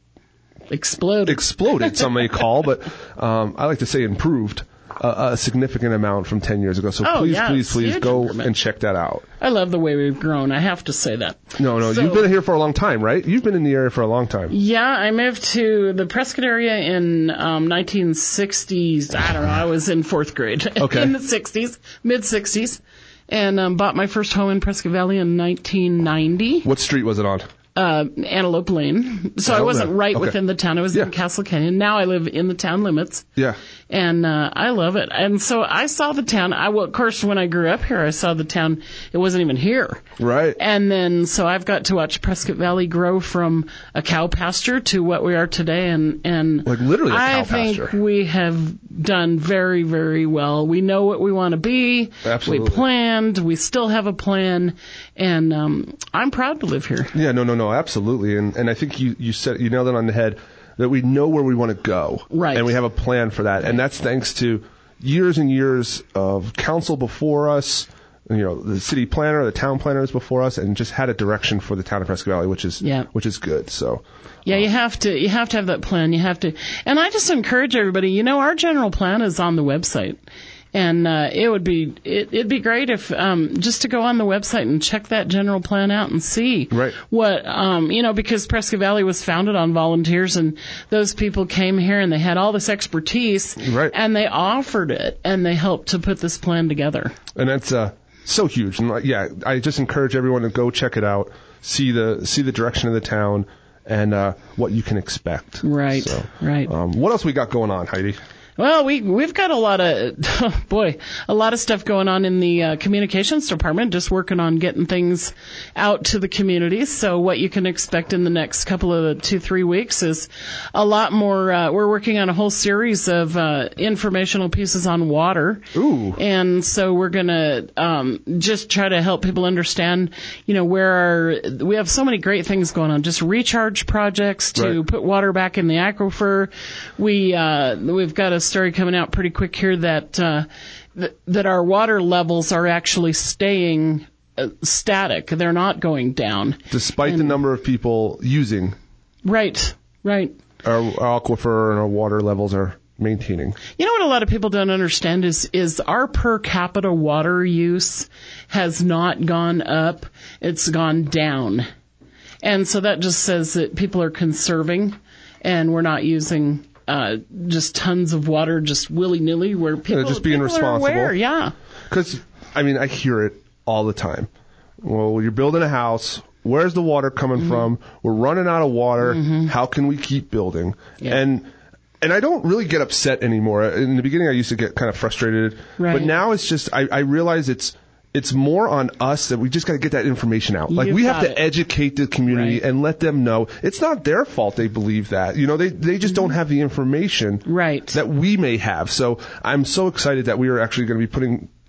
exploded. Exploded, some may call, but um, I like to say improved a, a significant amount from ten years ago. So Oh, please, yeah, please, it's please huge go improvement. and check that out. I love the way we've grown. I have to say that. No, no, So- you've been here for a long time, right? You've been in the area for a long time. Yeah, I moved to the Prescott area in um, nineteen sixties. I don't know. I was in fourth grade. Okay. In the sixties, mid sixties, and um, bought my first home in Prescott Valley in nineteen ninety. What street was it on? Uh, Antelope Lane. So I Oh, wasn't there. right Okay. within the town. I was in Castle Canyon. Now I live in the town limits. Yeah. And uh, I love it. And so I saw the town. I well, of course, when I grew up here, I saw the town. It wasn't even here. Right. And then so I've got to watch Prescott Valley grow from a cow pasture to what we are today. And and like literally a cow I think pasture. we have done very very well. We know what we want to be. Absolutely. We planned. We still have a plan. And um, I'm proud to live here. Yeah, no, no, no, absolutely. And and I think you you said you nailed it on the head that we know where we want to go. Right. And we have a plan for that. And that's thanks to years and years of council before us, you know, the city planner, the town planners before us, and just had a direction for the town of Prescott Valley, which is Yeah. which is good. So Yeah, you have to you have to have that plan. You have to, and I just encourage everybody. You know, our general plan is on the website, and uh, it would be it, it'd be great if um, just to go on the website and check that general plan out and see Right. what um, you know, because Prescott Valley was founded on volunteers, and those people came here and they had all this expertise, Right. and they offered it and they helped to put this plan together. and that's uh so huge. And like, yeah, I just encourage everyone to go check it out, see the see the direction of the town, and uh, what you can expect. Right. So, right. Um, what else we got going on, Heidi? Well, we we've got a lot of boy, a lot of stuff going on in the uh, communications department. Just working on getting things out to the communities. So what you can expect in the next couple of two three weeks is a lot more. Uh, we're working on a whole series of uh, informational pieces on water. Ooh. And so we're gonna um, just try to help people understand. You know, where our we have so many great things going on. Just recharge projects to Right. put water back in the aquifer. We uh, we've got a story coming out pretty quick here that uh, th- that our water levels are actually staying uh, static. They're not going down. Despite the number of people using Right, right. our, our aquifer and our water levels are maintaining. You know what a lot of people don't understand is is our per capita water use has not gone up. It's gone down. And so that just says that people are conserving and we're not using uh, just tons of water just willy-nilly where people, Yeah, just being people are responsible. aware. Yeah. Because, I mean, I hear it all the time. Well, you're building a house. Where's the water coming Mm-hmm. from? We're running out of water. How can we keep building? Yeah. And and I don't really get upset anymore. In the beginning, I used to get kind of frustrated. Right. But now it's just, I, I realize it's it's more on us that we just got to get that information out. Like, You've we have got to it. educate the community Right. and let them know. It's not their fault they believe that. You know, they, they just don't have the information Right. that we may have. So I'm so excited that we are actually going to be putting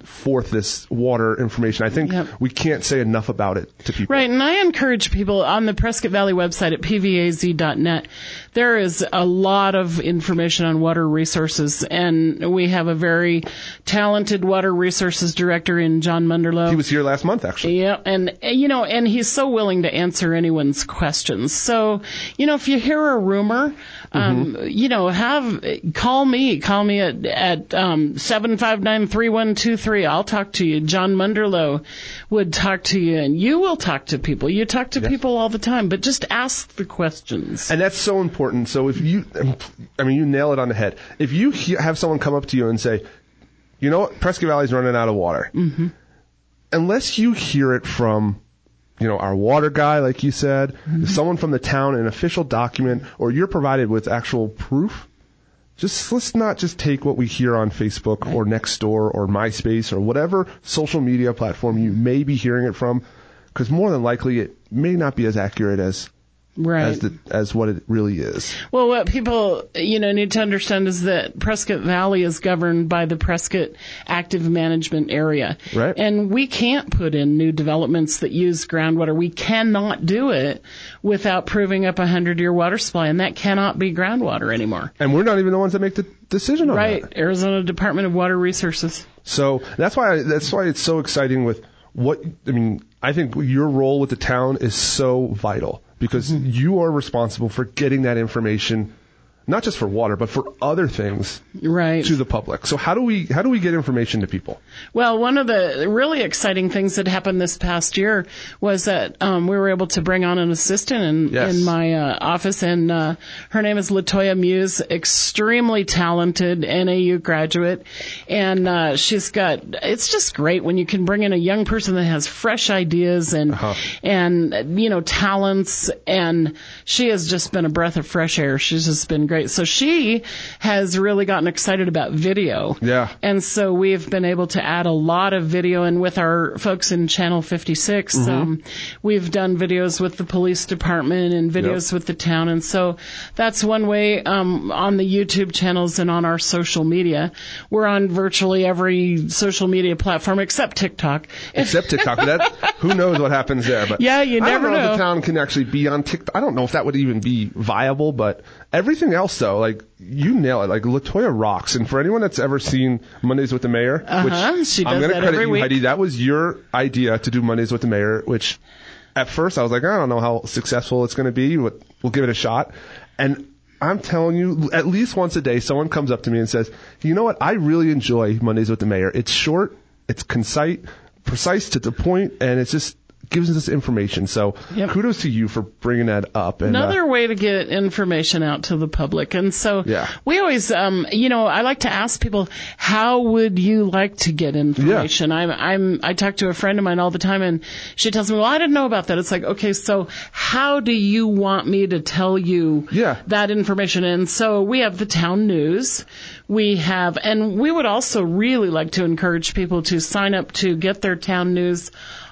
forth this water information. I think yep. we can't say enough about it to people. Right, and I encourage people on the Prescott Valley website at p v a z dot net. There is a lot of information on water resources, and we have a very talented water resources director in John Munderloh. He was here last month, actually. Yeah, and you know, and he's so willing to answer anyone's questions. So, you know, if you hear a rumor, um, mm-hmm. you know, have call me, call me at at um, seven five nine three one two three. I'll talk to you. John Munderloh would talk to you, and you will talk to people. You talk to yes. people all the time, but just ask the questions. And that's so important. So if you, I mean, you nail it on the head. If you he- have someone come up to you and say, you know what, Prescott Valley's running out of water. Mm-hmm. Unless you hear it from, you know, our water guy, like you said, mm-hmm. someone from the town, an official document, or you're provided with actual proof, just let's not just take what we hear on Facebook right. or Nextdoor or MySpace or whatever social media platform you may be hearing it from, because more than likely it may not be as accurate as Right. As the, as what it really is. Well, what people, you know, need to understand is that Prescott Valley is governed by the Prescott Active Management Area. Right. And we can't put in new developments that use groundwater. We cannot do it without proving up a hundred-year water supply, and that cannot be groundwater anymore. And we're not even the ones that make the decision on right. that. Right. Arizona Department of Water Resources. So that's why that's why it's so exciting with what, I mean, I think your role with the town is so vital. Because mm-hmm. you are responsible for getting that information, not just for water, but for other things right. to the public. So how do we how do we get information to people? Well, one of the really exciting things that happened this past year was that um, we were able to bring on an assistant in, yes. in my uh, office, and uh, her name is Latoya Muse, extremely talented N A U graduate, and uh, she's got, it's just great when you can bring in a young person that has fresh ideas and, uh-huh. and you know, talents, and she has just been a breath of fresh air. She's just been great. So she has really gotten excited about video. Yeah. And so we've been able to add a lot of video, and with our folks in Channel fifty-six, mm-hmm. um, we've done videos with the police department and videos yep. with the town. And so that's one way, um, on the YouTube channels and on our social media. We're on virtually every social media platform except TikTok. Except TikTok. That, who knows what happens there. But yeah, you never I don't know, know if the town can actually be on TikTok. I don't know if that would even be viable, but everything else though, like, you nail it. Like, Latoya rocks. And for anyone that's ever seen Mondays with the Mayor, uh-huh. which she does I'm going to credit you, week. Heidi, that was your idea to do Mondays with the Mayor, which at first I was like, I don't know how successful it's going to be, but we'll give it a shot. And I'm telling you, at least once a day, someone comes up to me and says, you know what? I really enjoy Mondays with the Mayor. It's short, it's concise, precise to the point, and it's just gives us information. So yep. kudos to you for bringing that up. And, Another uh, way to get information out to the public. And so yeah. we always, um, you know, I like to ask people, how would you like to get information? Yeah. I'm, I'm, I talk to a friend of mine all the time, and she tells me, well, I didn't know about that. It's like, okay, so how do you want me to tell you yeah. that information? And so we have the town news. We have, and we would also really like to encourage people to sign up to get their town news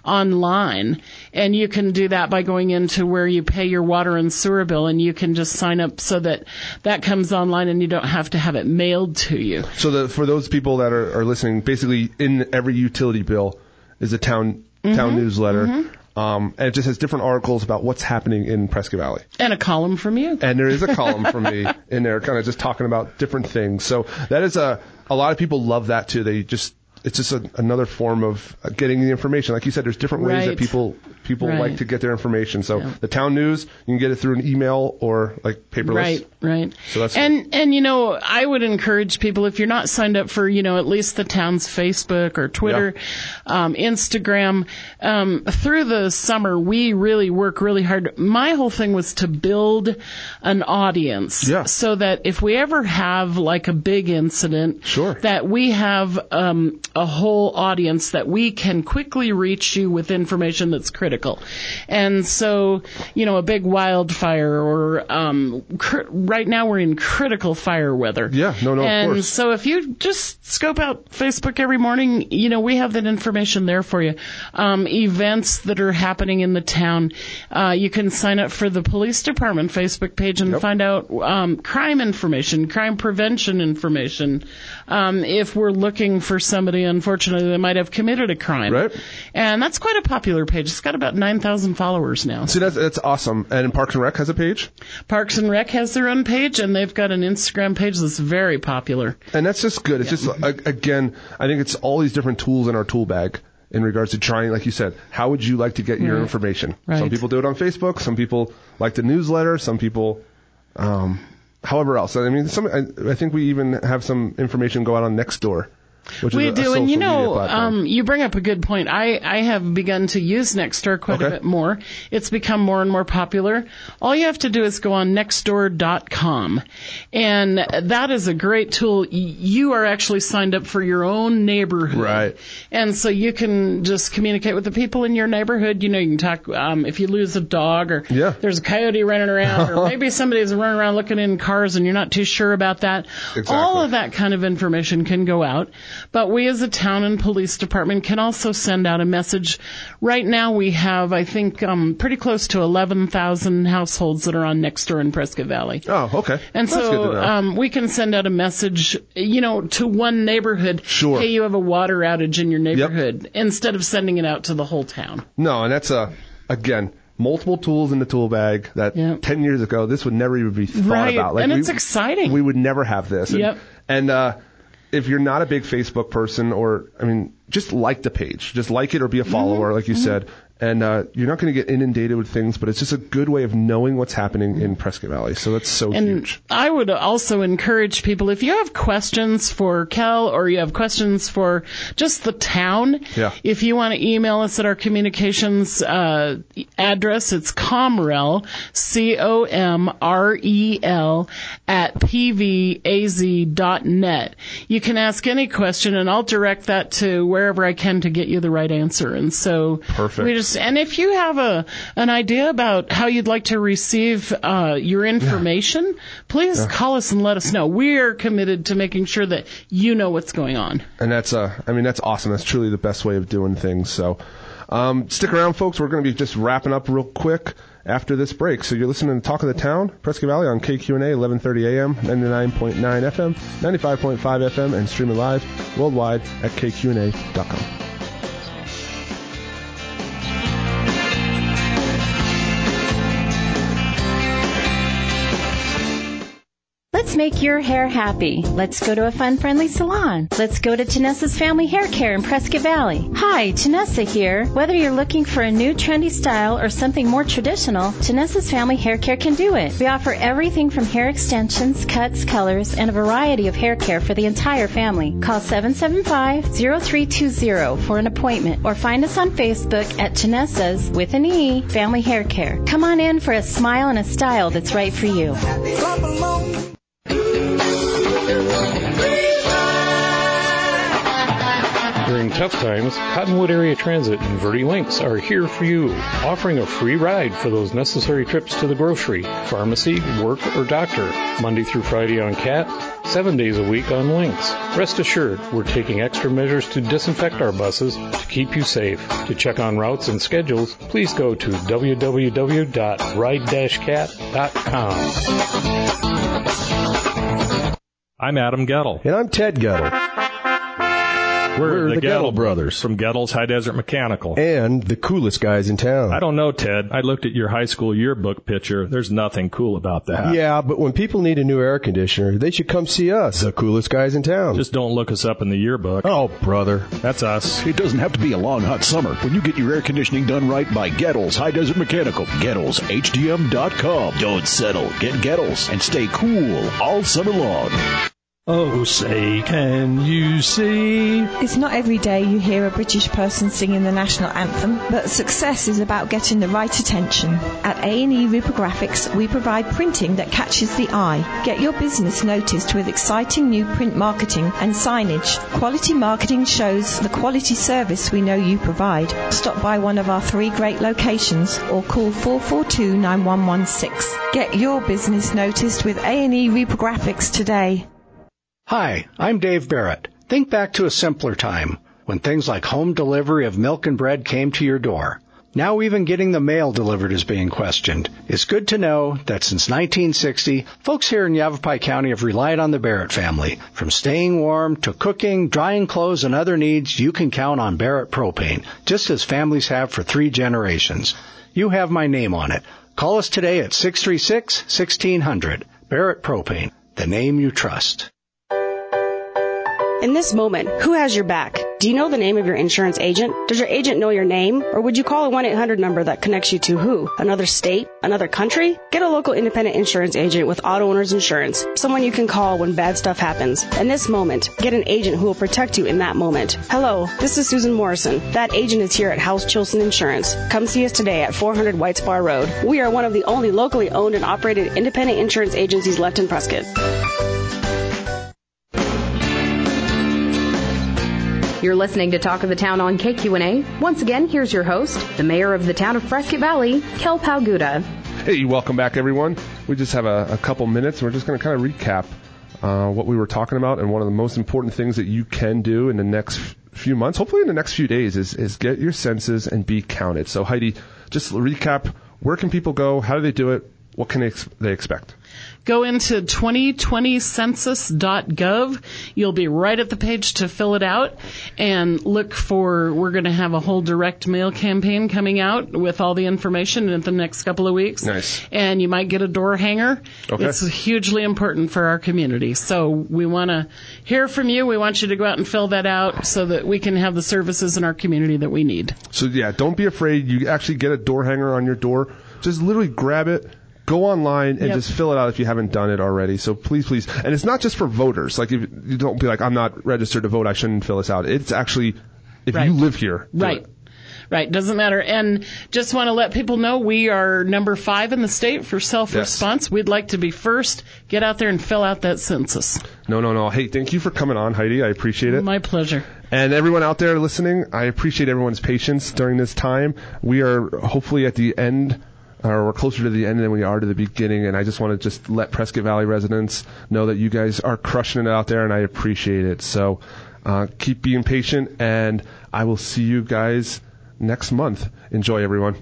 online, and you can do that by going into where you pay your water and sewer bill, and you can just sign up so that that comes online and you don't have to have it mailed to you. So the, for those people that are, are listening, basically in every utility bill is a town mm-hmm. town newsletter. Mm-hmm. Um, and it just has different articles about what's happening in Prescott Valley. And a column from you. And there is a column from me in there, kind of just talking about different things. So that is a, a lot of people love that too. They just, it's just a, another form of getting the information. Like you said, there's different ways right. that people people right. like to get their information. So yeah. the town news, you can get it through an email or like paperless. Right, right. So that's and good. And you know, I would encourage people, if you're not signed up for, you know, at least the town's Facebook or Twitter, yeah. um, Instagram, um, through the summer, we really work really hard. My whole thing was to build an audience, yeah. so that if we ever have like a big incident, sure. that we have um, a whole audience that we can quickly reach you with information that's critical. And so, you know, a big wildfire or um, cr- right now we're in critical fire weather. Yeah, no, no, and of course. So if you just scope out Facebook every morning, you know, we have that information there for you. Um, events that are happening in the town. Uh, you can sign up for the police department Facebook page and yep. find out um, crime information, crime prevention information. Um, if we're looking for somebody occasionally, unfortunately, they might have committed a crime. Right. And that's quite a popular page. It's got about nine thousand followers now. See, that's, that's awesome. And Parks and Rec has a page? Parks and Rec has their own page, and they've got an Instagram page that's very popular. And that's just good. It's yeah. just, again, I think it's all these different tools in our tool bag in regards to trying, like you said, how would you like to get your right. information? Right. Some people do it on Facebook. Some people like the newsletter. Some people, um, however else. I mean, some, I, I think we even have some information go out on Nextdoor. Which we is a, do, a and you know, um, you bring up a good point. I, I have begun to use Nextdoor quite okay. a bit more. It's become more and more popular. All you have to do is go on nextdoor dot com, and that is a great tool. You are actually signed up for your own neighborhood, right? And so you can just communicate with the people in your neighborhood. You know, you can talk um, if you lose a dog, or yeah. there's a coyote running around, or maybe somebody's running around looking in cars, and you're not too sure about that. Exactly. All of that kind of information can go out. But we as a town and police department can also send out a message. Right now we have, I think, um, pretty close to eleven thousand households that are on Nextdoor in Prescott Valley. Oh, okay. And That's so good to know. Um, we can send out a message, you know, to one neighborhood. Sure. Hey, you have a water outage in your neighborhood, yep. instead of sending it out to the whole town. No, and that's, a, again, multiple tools in the tool bag that yep. ten years ago, this would never even be thought right. about. Like, and we, it's exciting. We would never have this. And, yep. and uh, if you're not a big Facebook person, or, I mean, just like the page. Just like it or be a follower, mm-hmm. like you mm-hmm. said. And uh, you're not going to get inundated with things, but it's just a good way of knowing what's happening in Prescott Valley. So that's so and huge. I would also encourage people, if you have questions for Kel or you have questions for just the town, yeah. if you want to email us at our communications uh, address, it's Comrel, C O M R E L, at P V A Z dot net. You can ask any question, and I'll direct that to wherever I can to get you the right answer. And so Perfect. we just And if you have a an idea about how you'd like to receive uh, your information, yeah. please yeah. call us and let us know. We're committed to making sure that you know what's going on. And that's, uh, I mean, that's awesome. That's truly the best way of doing things. So um, stick around, folks. We're going to be just wrapping up real quick after this break. So you're listening to Talk of the Town, Prescott Valley on K Q N A, eleven thirty A M, ninety-nine point nine F M, ninety-five point five F M, and streaming live worldwide at K Q N A dot com. Let's make your hair happy. Let's go to a fun, friendly salon. Let's go to Tanessa's Family Hair Care in Prescott Valley. Hi, Tanessa here. Whether you're looking for a new trendy style or something more traditional, Tanessa's Family Hair Care can do it. We offer everything from hair extensions, cuts, colors, and a variety of hair care for the entire family. Call seven seven five, zero three two zero for an appointment or find us on Facebook at Tanessa's, with an E, Family Hair Care. Come on in for a smile and a style that's right for you. During tough times, Cottonwood Area Transit and Verde Links are here for you, offering a free ride for those necessary trips to the grocery, pharmacy, work, or doctor, Monday through Friday on Cat, seven days a week on Links. Rest assured, we're taking extra measures to disinfect our buses to keep you safe. To check on routes and schedules, please go to w w w dot ride dash cat dot com. I'm Adam Gettle. And I'm Ted Gettle. We're, We're the, the Gettle, Gettle brothers. From Gettle's High Desert Mechanical. And the coolest guys in town. I don't know, Ted. I looked at your high school yearbook picture. There's nothing cool about that. Yeah, but when people need a new air conditioner, they should come see us, the coolest guys in town. Just don't look us up in the yearbook. Oh, brother. That's us. It doesn't have to be a long, hot summer when you get your air conditioning done right by Gettle's High Desert Mechanical. Gettles H D M dot com. Don't settle. Get Gettles and stay cool all summer long. Oh, say, can you see? It's not every day you hear a British person singing the national anthem, but success is about getting the right attention. At A and E Rupographics, we provide printing that catches the eye. Get your business noticed with exciting new print marketing and signage. Quality marketing shows the quality service we know you provide. Stop by one of our three great locations or call four four two, nine one one six. Get your business noticed with A and E Rupographics today. Hi, I'm Dave Barrett. Think back to a simpler time when things like home delivery of milk and bread came to your door. Now even getting the mail delivered is being questioned. It's good to know that since nineteen sixty, folks here in Yavapai County have relied on the Barrett family. From staying warm to cooking, drying clothes, and other needs, you can count on Barrett Propane, just as families have for three generations. You have my name on it. Call us today at six three six, one six zero zero. Barrett Propane, the name you trust. In this moment, who has your back? Do you know the name of your insurance agent? Does your agent know your name? Or would you call a one eight hundred number that connects you to who? Another state? Another country? Get a local independent insurance agent with Auto Owners Insurance. Someone you can call when bad stuff happens. In this moment, get an agent who will protect you in that moment. Hello, this is Susan Morrison. That agent is here at House Chilson Insurance. Come see us today at four hundred White Spar Road. We are one of the only locally owned and operated independent insurance agencies left in Prescott. You're listening to Talk of the Town on K Q N A. Once again, here's your host, the mayor of the town of Prescott Valley, Kel Palguda. Hey, welcome back, everyone. We just have a, a couple minutes. We're just going to kind of recap uh, what we were talking about, and one of the most important things that you can do in the next few months, hopefully in the next few days, is, is get your census and be counted. So, Heidi, just recap, where can people go? How do they do it? What can they, ex- they expect? Go into twenty twenty census dot gov. You'll be right at the page to fill it out and look for, we're going to have a whole direct mail campaign coming out with all the information in the next couple of weeks. Nice. And you might get a door hanger. Okay. It's hugely important for our community. So we want to hear from you. We want you to go out and fill that out so that we can have the services in our community that we need. So, yeah, don't be afraid. You actually get a door hanger on your door. Just literally grab it. Go online and Yep. just fill it out if you haven't done it already. So please, please. And it's not just for voters. Like, if you don't be like, I'm not registered to vote, I shouldn't fill this out. It's actually, if Right. you live here. do Right. it. Right. Doesn't matter. And just want to let people know we are number five in the state for self-response. Yes. We'd like to be first. Get out there and fill out that census. No, no, no. Hey, thank you for coming on, Heidi. I appreciate it. My pleasure. And everyone out there listening, I appreciate everyone's patience during this time. We are hopefully at the end, or we're closer to the end than we are to the beginning, and I just want to just let Prescott Valley residents know that you guys are crushing it out there, and I appreciate it. So uh, keep being patient, and I will see you guys next month. Enjoy, everyone.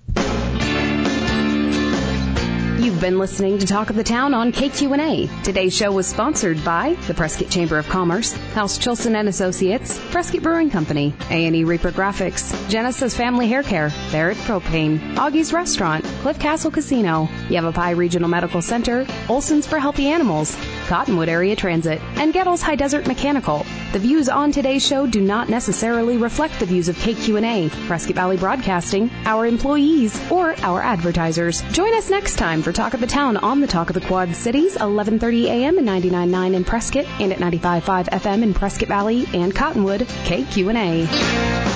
You've been listening to Talk of the Town on K Q N A. Today's show was sponsored by the Prescott Chamber of Commerce, House Chilson and Associates, Prescott Brewing Company, A and E Reaper Graphics, Genesis Family Hair Care, Barrett Propane, Augie's Restaurant, Cliff Castle Casino, Yavapai Regional Medical Center, Olson's for Healthy Animals, Cottonwood Area Transit, and Gettles High Desert Mechanical. The views on today's show do not necessarily reflect the views of K Q N A, Prescott Valley Broadcasting, our employees, or our advertisers. Join us next time for Talk of the Town on the Talk of the Quad Cities, eleven thirty a.m. and ninety-nine point nine in Prescott, and at ninety-five point five F M in Prescott Valley and Cottonwood, K Q N A.